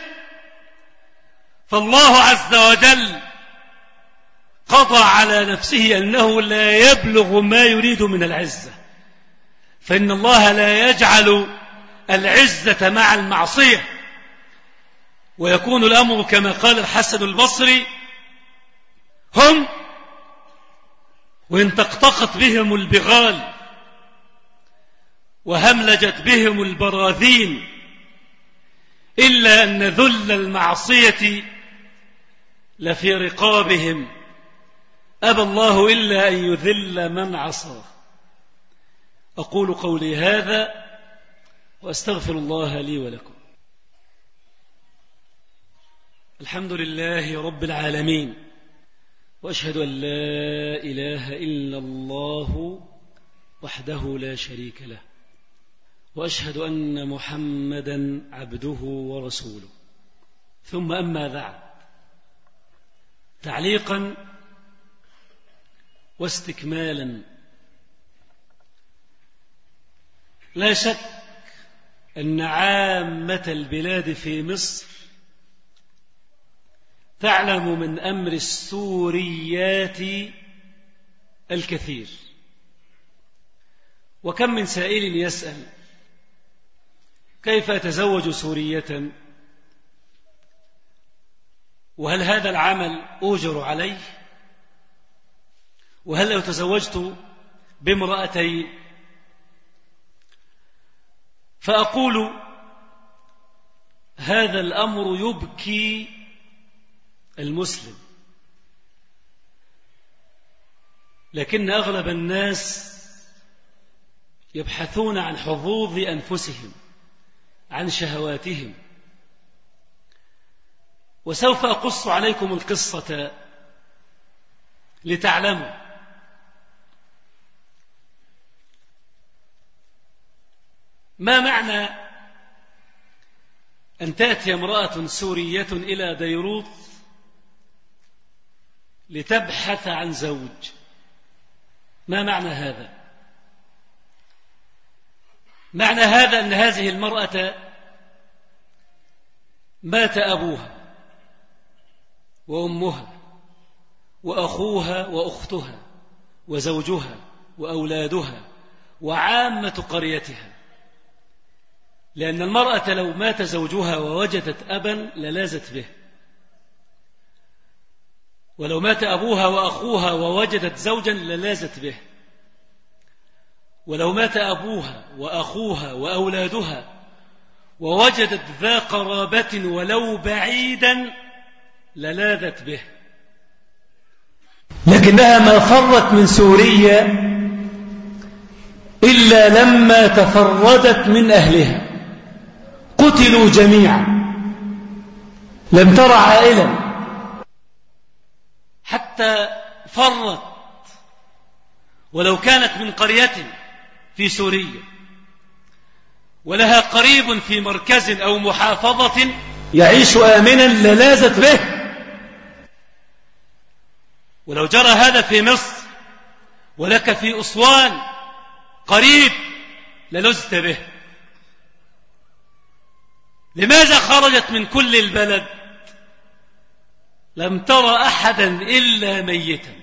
فالله عز وجل قضى على نفسه أنه لا يبلغ ما يريد من العزة. فإن الله لا يجعل العزة مع المعصية، ويكون الأمر كما قال الحسن البصري هم وإن تقطقت بهم البغال وهملجت بهم البراذين إلا أن ذل المعصية لفي رقابهم أبى الله إلا أن يذل من عصاه. أقول قولي هذا وأستغفر الله لي ولكم. الحمد لله رب العالمين، وأشهد أن لا إله إلا الله وحده لا شريك له، وأشهد أن محمدا عبده ورسوله. ثم أما بعد، تعليقا واستكمالا، لا شك أن عامة البلاد في مصر تعلم من أمر السوريات الكثير. وكم من سائل يسأل كيف أتزوج سورية؟ وهل هذا العمل أوجر عليه؟ وهل لو تزوجت بامرأتين؟ فأقول هذا الأمر يبكي المسلم، لكن أغلب الناس يبحثون عن حظوظ أنفسهم عن شهواتهم. وسوف أقص عليكم القصة لتعلموا ما معنى أن تأتي امرأة سورية إلى بيروت لتبحث عن زوج. ما معنى هذا؟ معنى هذا أن هذه المرأة مات أبوها وأمها وأخوها وأختها وزوجها وأولادها وعامة قريتها، لأن المرأة لو مات زوجها ووجدت أبا للازت به، ولو مات أبوها وأخوها ووجدت زوجا للازت به، ولو مات أبوها وأخوها وأولادها ووجدت ذا قرابة ولو بعيدا للاذت به. لكنها ما فرت من سوريا إلا لما تفردت من أهلها، قتلوا جميعا، لم ترى عائلا، حتى فرت ولو كانت من قرية في سوريا ولها قريب في مركز أو محافظة يعيش آمنا للازت به. ولو جرى هذا في مصر ولك في أسوان قريب للزت به. لماذا خرجت من كل البلد؟ لم ترى أحدا إلا ميتا،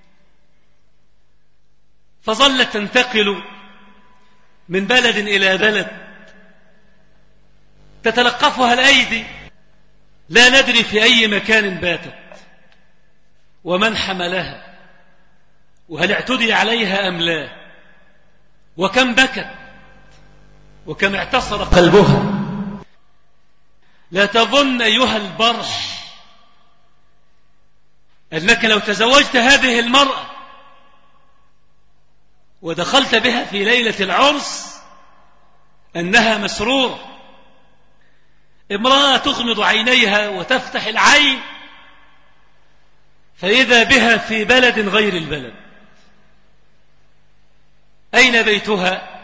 فظلت تنتقل من بلد إلى بلد تتلقفها الأيدي، لا ندري في أي مكان باتت ومن حملها وهل اعتدي عليها أم لا، وكم بكت وكم اعتصر قلبها. لا تظن أيها البرح أنك لو تزوجت هذه المرأة ودخلت بها في ليلة العرس أنها مسرورة. امرأة تغمض عينيها وتفتح العين فإذا بها في بلد غير البلد. أين بيتها؟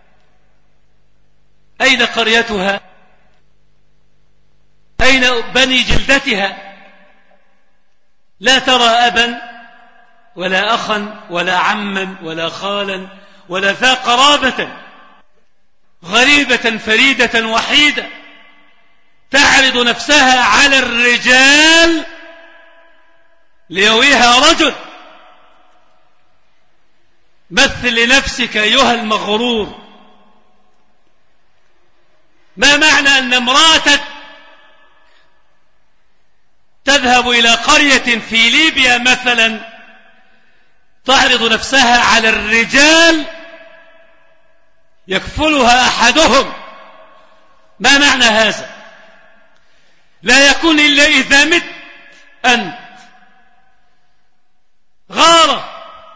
أين قريتها؟ أين بني جلدتها؟ لا ترى أبا ولا أخا ولا عما ولا خالا ولا ذا قرابة، غريبة فريدة وحيدة تعرض نفسها على الرجال ليويها رجل. مثل لنفسك أيها المغرور ما معنى أن امرأة تذهب إلى قرية في ليبيا مثلا تعرض نفسها على الرجال يكفلها أحدهم. ما معنى هذا؟ لا يكون إلا إذا مت أنت. غارة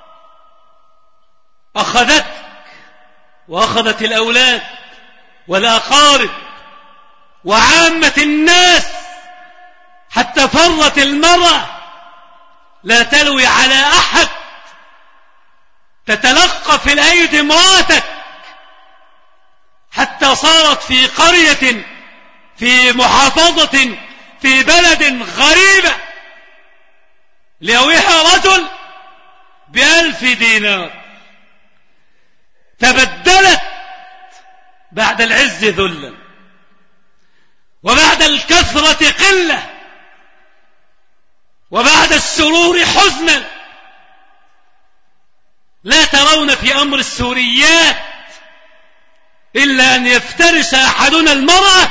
أخذتك وأخذت الأولاد والأقارب وعامة الناس حتى فرت المرأة لا تلوي على أحد، تتلقف الأيدي امرأتك حتى صارت في قرية في محافظة في بلد غريبة ليويها رجل ب1000 دينار. تبدلت بعد العز ذلا وبعد الكثرة قلة وبعد السرور حزنا. لا ترون في أمر السوريات إلا أن يفترس أحدنا المرأة.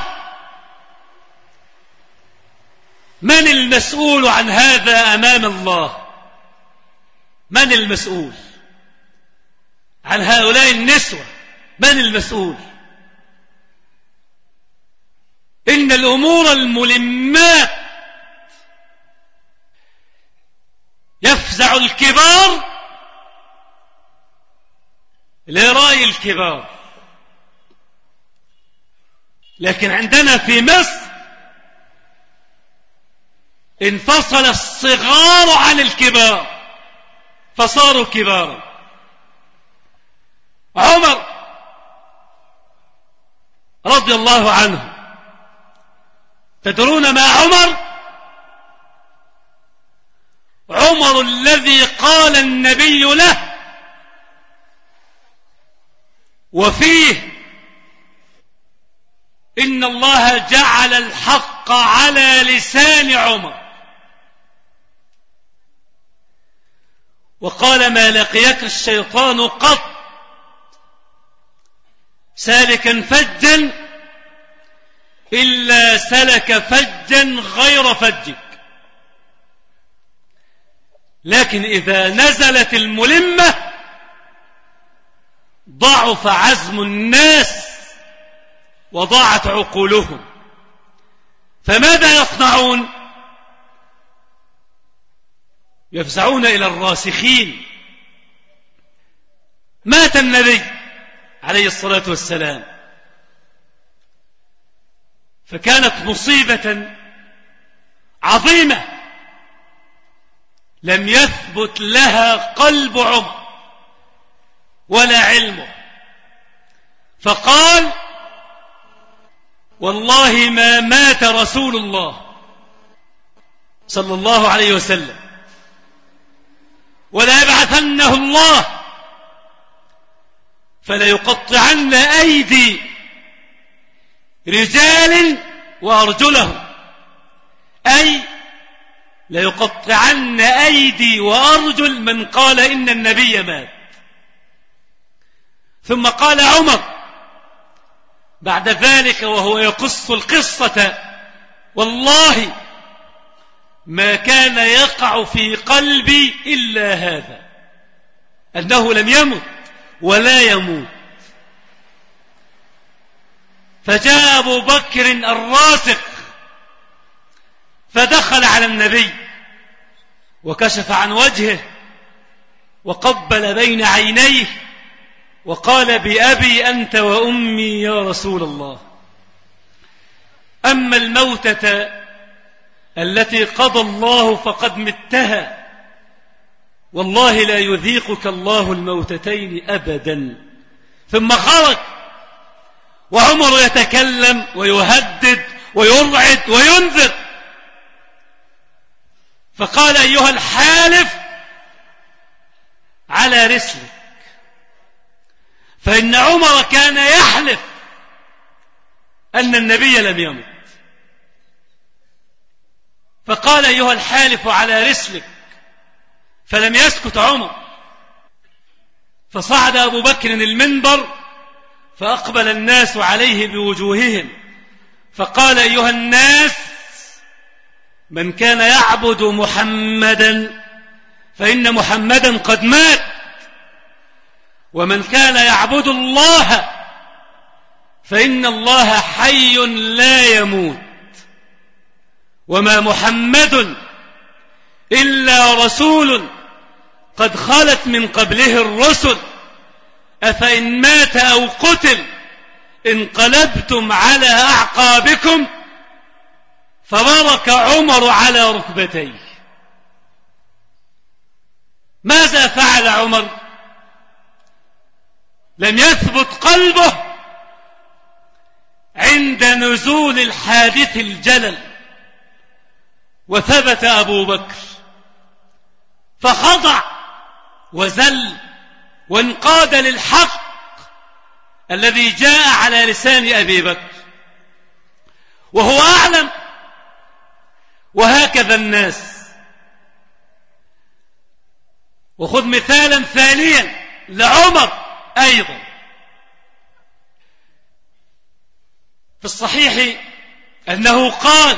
من المسؤول عن هذا أمام الله؟ من المسؤول عن هؤلاء النسوة؟ من المسؤول؟ إن الأمور الملمات يفزع الكبار لرأي الكبار. لكن عندنا في مصر انفصل الصغار عن الكبار فصاروا كبارا. عمر رضي الله عنه، تدرون ما عمر؟ عمر الذي قال النبي له وفيه إن الله جعل الحق على لسان عمر، وقال ما لقيك الشيطان قط سالكا فجا إلا سلك فجا غير فجك، لكن إذا نزلت الملمة ضعف عزم الناس وضاعت عقولهم، فماذا يصنعون؟ يفزعون إلى الراسخين. مات النبي عليه الصلاة والسلام، فكانت مصيبة عظيمة لم يثبت لها قلب عمر ولا علمه، فقال والله ما مات رسول الله صلى الله عليه وسلم ولا يبعثنه الله فليقطعن أيدي رجال وأرجلهم، أي ليقطعن أيدي وأرجل من قال إن النبي مات. ثم قال عمر بعد ذلك وهو يقص القصة والله ما كان يقع في قلبي إلا هذا، أنه لم يمت ولا يموت. فجاء أبو بكر الراسخ فدخل على النبي وكشف عن وجهه وقبل بين عينيه وقال بأبي أنت وأمي يا رسول الله، أما الموتة التي قضى الله فقد متها، والله لا يذيقك الله الموتتين أبدا. ثم خرج وعمر يتكلم ويهدد ويرعد وينذر، فقال أيها الحالف على رسلك، فإن عمر كان يحلف أن النبي لم يمت. فقال أيها الحالف على رسلك، فلم يسكت عمر، فصعد أبو بكر المنبر فأقبل الناس عليه بوجوههم فقال أيها الناس من كان يعبد محمدا فإن محمدا قد مات، ومن كان يعبد الله فإن الله حي لا يموت، وما محمد إلا رسول قد خلت من قبله الرسل، أفإن مات أو قتل انقلبتم على أعقابكم. فبرك عمر على ركبتيه. ماذا فعل عمر؟ لم يثبت قلبه عند نزول الحادث الجلل، وثبت أبو بكر فخضع وذل وانقاد للحق الذي جاء على لسان أبي بكر، وهو أعلم. وهكذا الناس. وخذ مثالا ثانيا لعمر أيضا في الصحيح أنه قال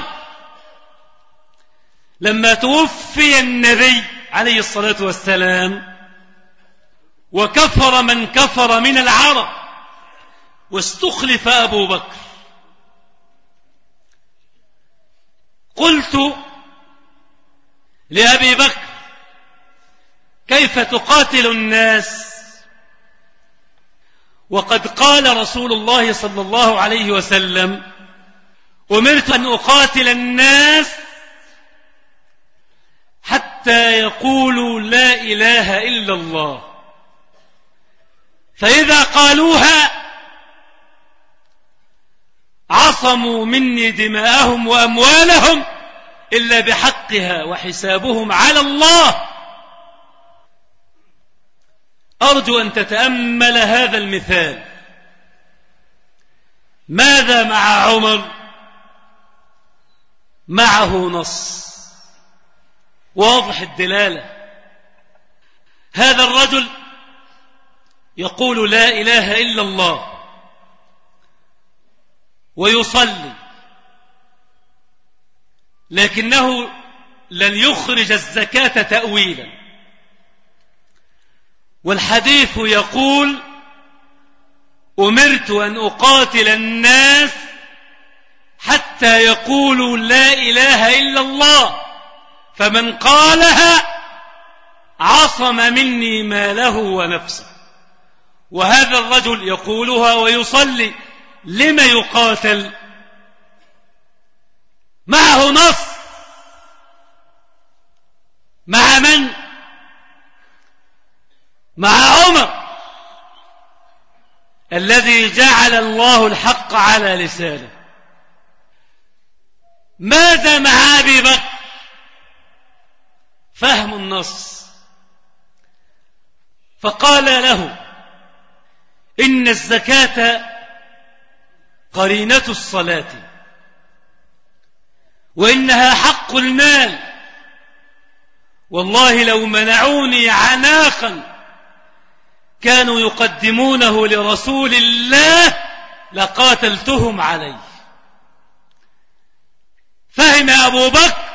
لما توفي النبي عليه الصلاة والسلام وكفر من كفر من العرب واستخلف أبو بكر، قلت لأبي بكر كيف تقاتل الناس وقد قال رسول الله صلى الله عليه وسلم: أمرت أن أقاتل الناس حتى يقولوا لا إله إلا الله، فإذا قالوها عصموا مني دماءهم وأموالهم إلا بحقها وحسابهم على الله. أرجو أن تتأمل هذا المثال. ماذا مع عمر؟ معه نص واضح الدلالة. هذا الرجل يقول لا إله إلا الله ويصلي، لكنه لن يخرج الزكاة تأويلا، والحديث يقول: أمرت أن أقاتل الناس حتى يقولوا لا إله إلا الله، فمن قالها عصم مني ماله ونفسه. وهذا الرجل يقولها ويصلي، لما يقاتل؟ معه نص. مع من؟ مع عمر الذي جعل الله الحق على لسانه. ماذا مع أبي بكر؟ فهم النص، فقال له: إن الزكاة قرينة الصلاة، وإنها حق المال، والله لو منعوني عناقا كانوا يقدمونه لرسول الله لقاتلتهم عليه. فهم أبو بكر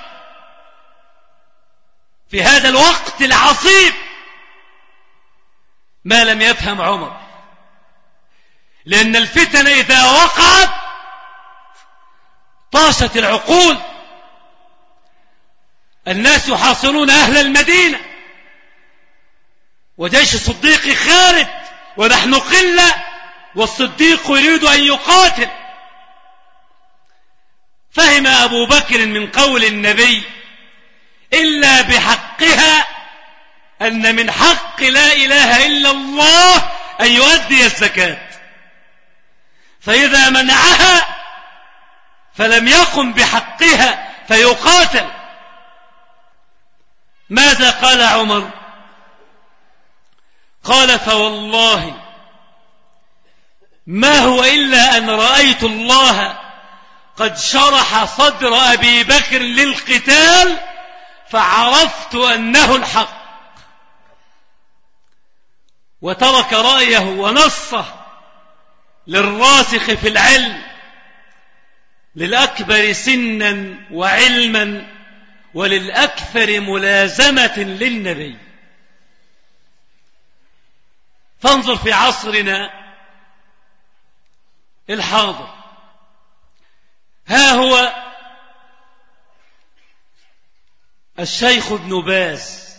في هذا الوقت العصيب ما لم يفهم عمر، لأن الفتن إذا وقعت طاشت العقول. الناس يحاصرون أهل المدينة وجيش الصديق خارج ونحن قلة، والصديق يريد أن يقاتل. فهم أبو بكر من قول النبي: إلا بحقها، أن من حق لا إله إلا الله أن يؤدي الزكاة، فإذا منعها فلم يقم بحقها فيقاتل. ماذا قال عمر؟ قال: فوالله ما هو إلا أن رأيت الله قد شرح صدر أبي بكر للقتال فعرفت أنه الحق. وترك رأيه ونصه للراسخ في العلم، للأكبر سنا وعلما، وللأكثر ملازمة للنبي. فانظر في عصرنا الحاضر، ها هو الشيخ ابن باز.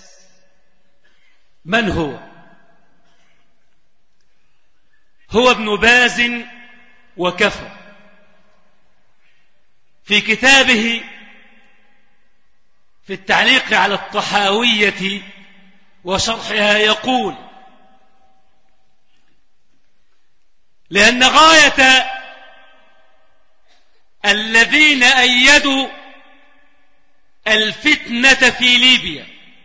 من هو؟ هو ابن باز وكفى. في كتابه في التعليق على الطحاوية وشرحها يقول: لأن غاية الذين أيدوا الفتنة في ليبيا،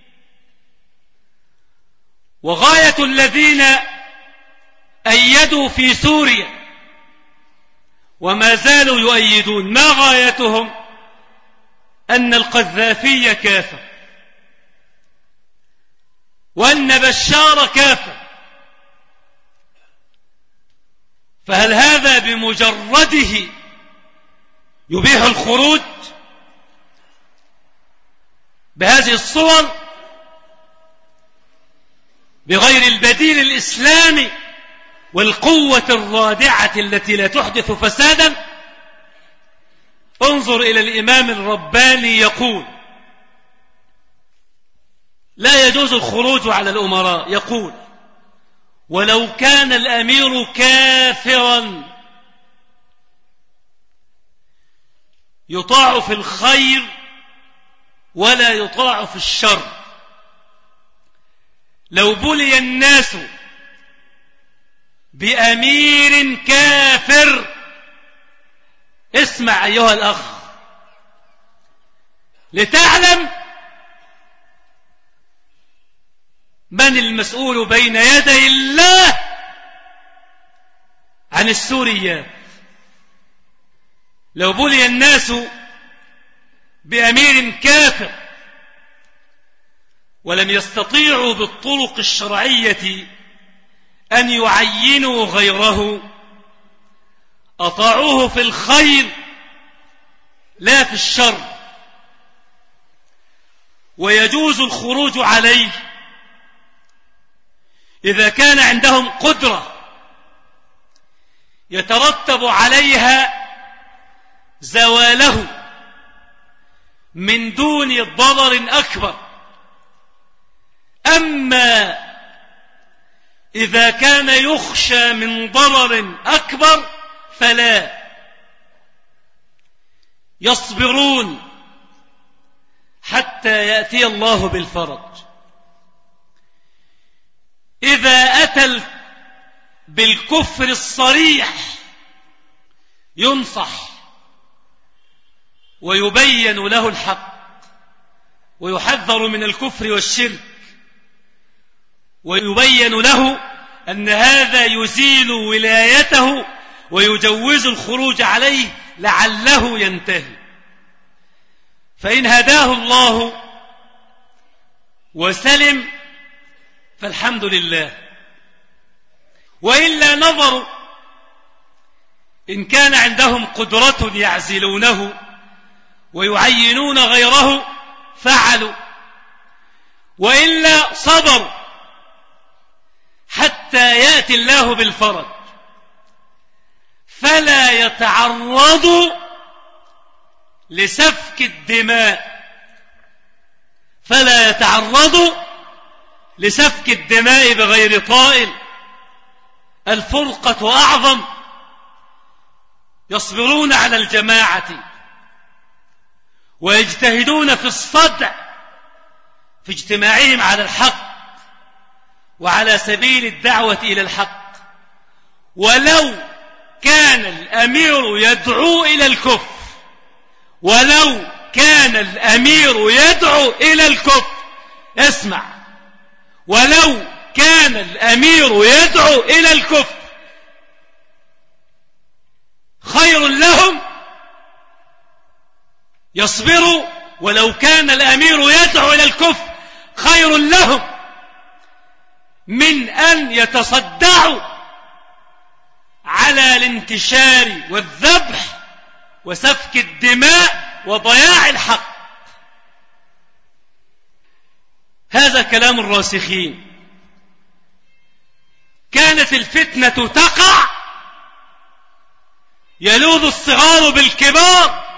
وغاية الذين أيدوا في سوريا وما زالوا يؤيدون، ما غايتهم؟ أن القذافي كافر، وأن بشار كافر. فهل هذا بمجرده يبيح الخروج بهذه الصور بغير البديل الإسلامي والقوة الرادعة التي لا تحدث فسادا؟ انظر إلى الإمام الرباني يقول: لا يجوز الخروج على الأمراء. يقول: ولو كان الأمير كافرا يطاع في الخير ولا يطاع في الشر. لو بلي الناس بأمير كافر، اسمع أيها الأخ لتعلم من المسؤول بين يدي الله عن السوريات. لو بلي الناس بأمير كافر ولم يستطيعوا بالطرق الشرعية أن يعينوا غيره، أطاعوه في الخير لا في الشر، ويجوز الخروج عليه إذا كان عندهم قدرة يترتب عليها زواله من دون ضرر أكبر. أما إذا كان يخشى من ضرر أكبر فلا، يصبرون حتى يأتي الله بالفرج. إذا أتى بالكفر الصريح ينصح ويبين له الحق ويحذر من الكفر والشرك، ويبين له أن هذا يزيل ولايته ويجوز الخروج عليه لعله ينتهي. فإن هداه الله وسلم فالحمد لله، وإلا نظروا إن كان عندهم قدرة يعزلونه ويعينون غيره فعلوا، وإلا صبروا حتى يأتي الله بالفرج. فلا يتعرضوا لسفك الدماء، فلا يتعرضوا لسفك الدماء بغير طائل. الفرقة أعظم. يصبرون على الجماعة ويجتهدون في الصدع في اجتماعهم على الحق وعلى سبيل الدعوة إلى الحق. ولو كان الأمير يدعو إلى الكفر، ولو كان الأمير يدعو إلى الكفر، اسمع، ولو كان الأمير يدعو إلى الكفر خير لهم يصبروا. ولو كان الأمير يدعو إلى الكفر خير لهم من أن يتصدعوا على الانتشار والذبح وسفك الدماء وضياع الحق. هذا كلام الراسخين. كانت الفتنة تقع يلوذ الصغار بالكبار،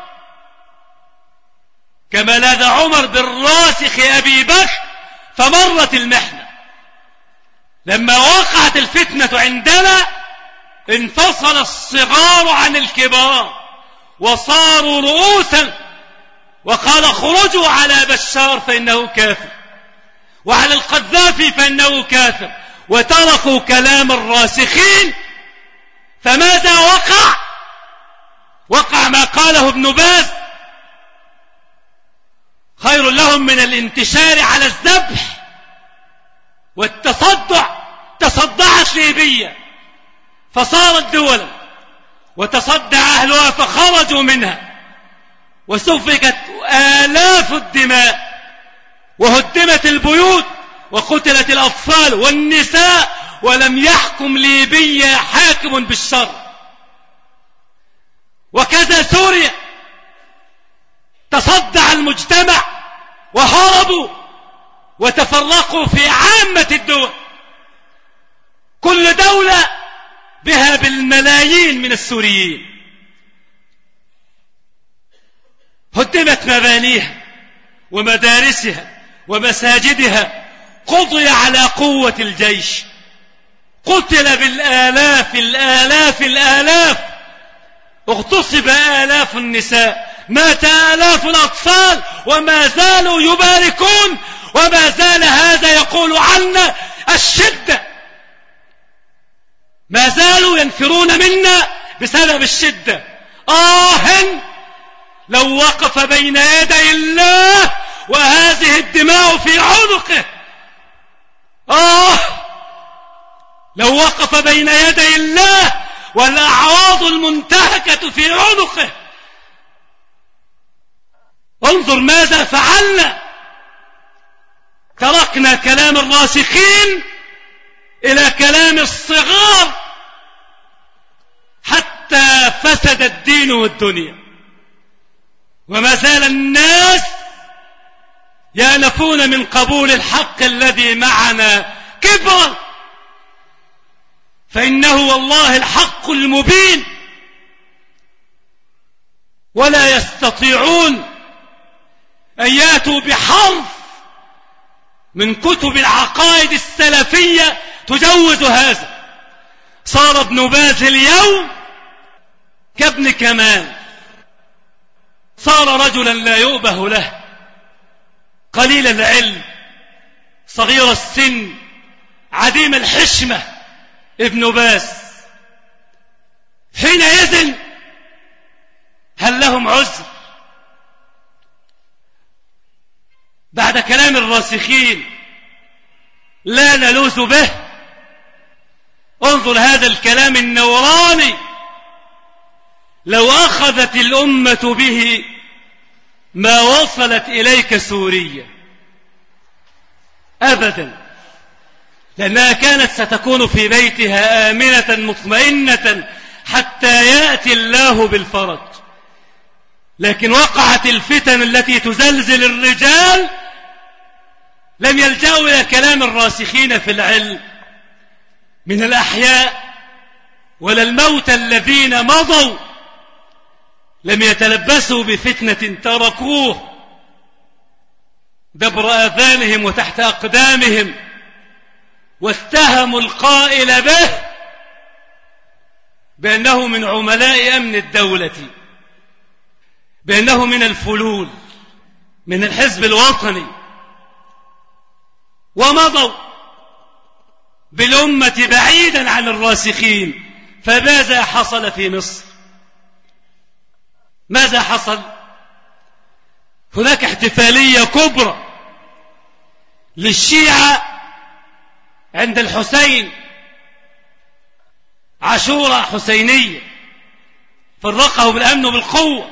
كما لاذ عمر بالراسخ أبي بكر فمرت المحنة. لما وقعت الفتنة عندنا انفصل الصغار عن الكبار وصاروا رؤوسا، وقال خرجوا على بشار فإنه كافر وعلى القذافي فإنه كافر، وتركوا كلام الراسخين. فماذا وقع؟ وقع ما قاله ابن باز: خير لهم من الانتشار على الذبح والتصدع. تصدعت ليبيا فصارت دولا، وتصدع أهلها فخرجوا منها، وسفكت آلاف الدماء، وهدمت البيوت، وقتلت الأطفال والنساء، ولم يحكم ليبيا حاكم بالشر. وكذا سوريا، تصدع المجتمع وهربوا وتفرقوا في عامة الدول، كل دولة بها بالملايين من السوريين. هدمت مبانيها ومدارسها ومساجدها، قضي على قوة الجيش، قتل بالآلاف الآلاف الآلاف، اغتصب آلاف النساء، مات آلاف الأطفال، وما زالوا يباركون، وما زال هذا يقول عنا الشدة، ما زالوا ينفرون منا بسبب الشدة. لو وقف بين يدي الله وهذه الدماء في عنقه، لو وقف بين يدي الله والأعراض المنتهكة في عنقه. انظر ماذا فعلنا، تركنا كلام الراسخين إلى كلام الصغار حتى فسد الدين والدنيا، وما زال الناس يأنفون من قبول الحق الذي معنا كبرا، فإنه والله الحق المبين، ولا يستطيعون أن يأتوا بحرف من كتب العقائد السلفية تجوز هذا. صار ابن باز اليوم كابن كمال، صار رجلا لا يؤبه له، قليل العلم، صغير السن، عديم الحشمة. ابن باز حينئذ هل لهم عذر بعد كلام الراسخين لا نلوذ به؟ انظر هذا الكلام النوراني، لو أخذت الأمة به ما وصلت إليك سوريا أبدا، لأنها كانت ستكون في بيتها آمنة مطمئنة حتى يأتي الله بالفرج. لكن وقعت الفتن التي تزلزل الرجال، لم يلجأوا إلى كلام الراسخين في العلم من الأحياء ولا الموتى الذين مضوا، لم يتلبسوا بفتنة تركوه دبر آذانهم وتحت أقدامهم، واتهموا القائل به بأنه من عملاء أمن الدولة، بأنه من الفلول، من الحزب الوطني، ومضوا بالأمة بعيدا عن الراسخين. فماذا حصل في مصر؟ ماذا حصل؟ هناك احتفالية كبرى للشيعة عند الحسين، عاشوراء حسينية، فرقه بالأمن وبالقوة،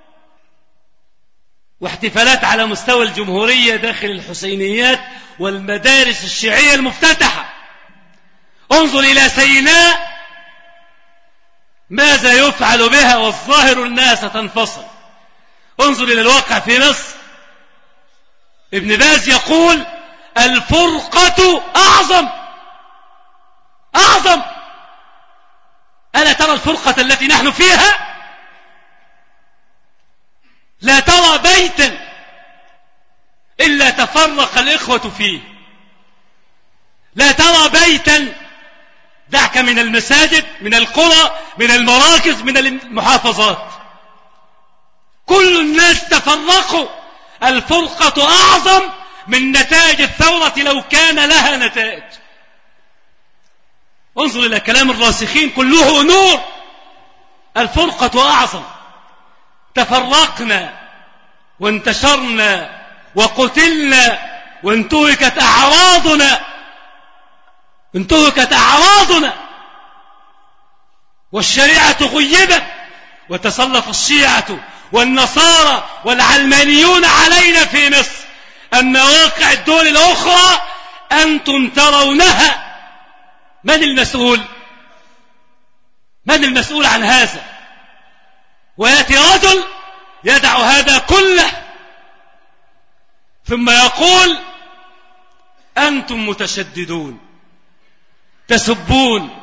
واحتفالات على مستوى الجمهورية داخل الحسينيات والمدارس الشيعية المفتتحة. انظر إلى سيناء ماذا يفعل بها، والظاهر أنها ستنفصل. انظر إلى الواقع في مصر. ابن باز يقول الفرقة أعظم. ألا ترى الفرقة التي نحن فيها؟ لا ترى بيتا إلا تفرق الإخوة فيه، لا ترى بيتا، دعك من المساجد، من القرى، من المراكز، من المحافظات، كل الناس تفرقوا. الفرقة أعظم من نتائج الثورة لو كان لها نتائج. انظر إلى كلام الراسخين كله نور. الفرقة أعظم، تفرقنا وانتشرنا وقتلنا وانتهكت أعراضنا والشريعة غيبت، وتسلط الشيعة والنصارى والعلمانيون علينا في مصر. أما واقع الدول الأخرى أنتم ترونها. من المسؤول عن هذا؟ ويأتي رجل يدع هذا كله ثم يقول أنتم متشددون، تسبون،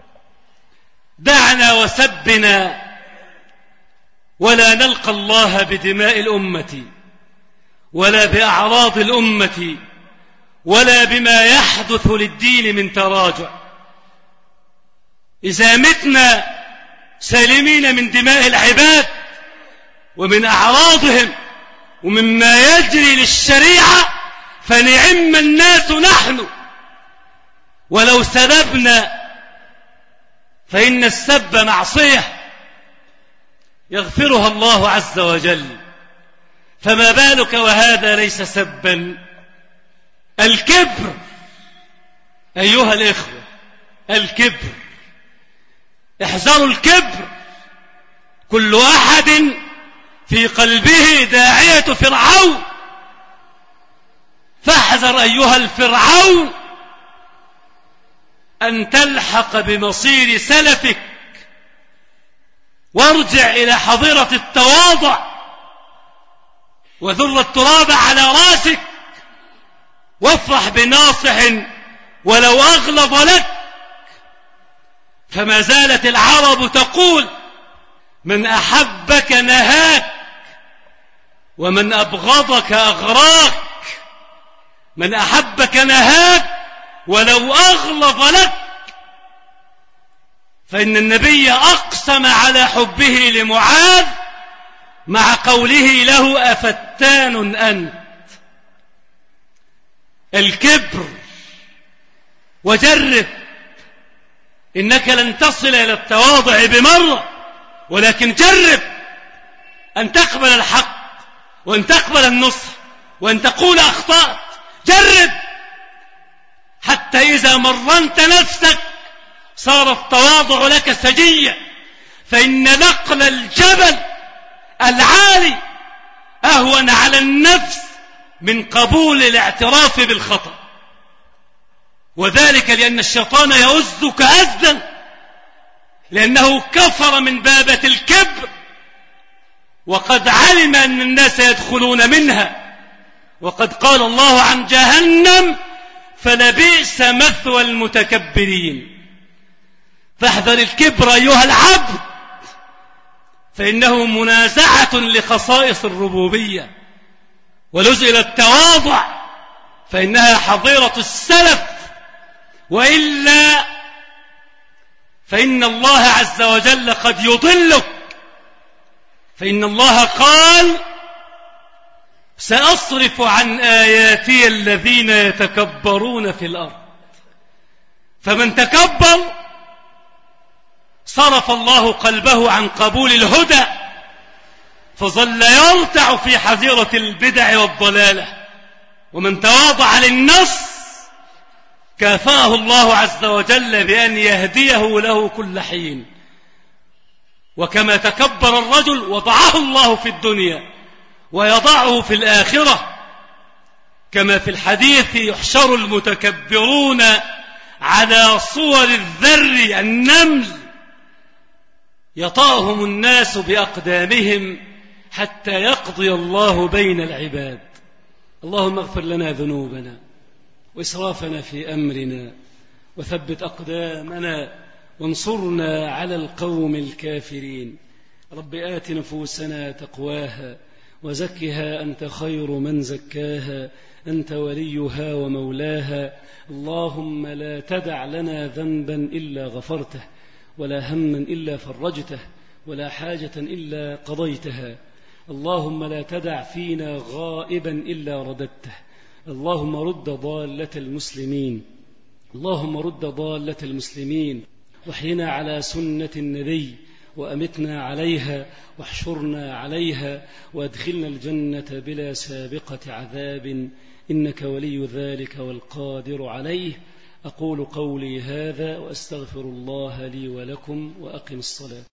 دعنا وسبنا، ولا نلقى الله بدماء الأمة ولا بأعراض الأمة ولا بما يحدث للدين من تراجع. إذا متنا سالمين من دماء العباد ومن أعراضهم ومما يجري للشريعة فنعم الناس نحن، ولو سببنا فإن السب معصية يغفرها الله عز وجل، فما بالك وهذا ليس سبا. الكبر أيها الإخوة، الكبر، احذروا الكبر. كل أحد في قلبه داعية فرعون، فاحذر أيها الفرعون أن تلحق بمصير سلفك، وارجع إلى حظيرة التواضع وذر التراب على راسك، وافرح بناصح ولو أغلظ لك. فما زالت العرب تقول: من أحبك نهاك ومن أبغضك أغراك. من أحبك نهاك ولو أغلظ لك. فإن النبي أقسم على حبه لمعاذ مع قوله له: أفتان أنت. الكبر، وجرب، إنك لن تصل إلى التواضع بمرة، ولكن جرب أن تقبل الحق وأن تقبل النصح وأن تقول أخطأت. جرب حتى إذا مرنت نفسك صار التواضع لك سجية. فإن نقل الجبل العالي أهون على النفس من قبول الاعتراف بالخطأ، وذلك لأن الشيطان يؤزك أزا، لأنه كفر من بابة الكبر، وقد علم أن الناس يدخلون منها، وقد قال الله عن جهنم: فلبئس مثوى المتكبرين. فاحذر الكبر أيها العبد، فإنه منازعة لخصائص الربوبية. ولز إلى التواضع فإنها حظيرة السلف، وإلا فإن الله عز وجل قد يضلك. فإن الله قال: سأصرف عن آياتي الذين يتكبرون في الأرض. فمن تكبر صرف الله قلبه عن قبول الهدى، فظل يرتع في حظيرة البدع والضلالة. ومن تواضع للنص كافأه الله عز وجل بأن يهديه له كل حين. وكما تكبر الرجل وضعه الله في الدنيا ويضعه في الآخرة، كما في الحديث: يحشر المتكبرون على صور الذر النمل، يطأهم الناس بأقدامهم حتى يقضي الله بين العباد. اللهم اغفر لنا ذنوبنا وإسرافنا في أمرنا، وثبت أقدامنا، وانصرنا على القوم الكافرين. رب آت نفوسنا تقواها وزكها أنت خير من زكاها، أنت وليها ومولاها. اللهم لا تدع لنا ذنبا إلا غفرته، ولا هما إلا فرجته، ولا حاجة إلا قضيتها. اللهم لا تدع فينا غائبا إلا رددته. اللهم رد ضالة المسلمين، اللهم رد ضالة المسلمين، واحينا على سنة النبي، وأمتنا عليها، واحشرنا عليها، وأدخلنا الجنة بلا سابقة عذاب، إنك ولي ذلك والقادر عليه. أقول قولي هذا وأستغفر الله لي ولكم، وأقم الصلاة.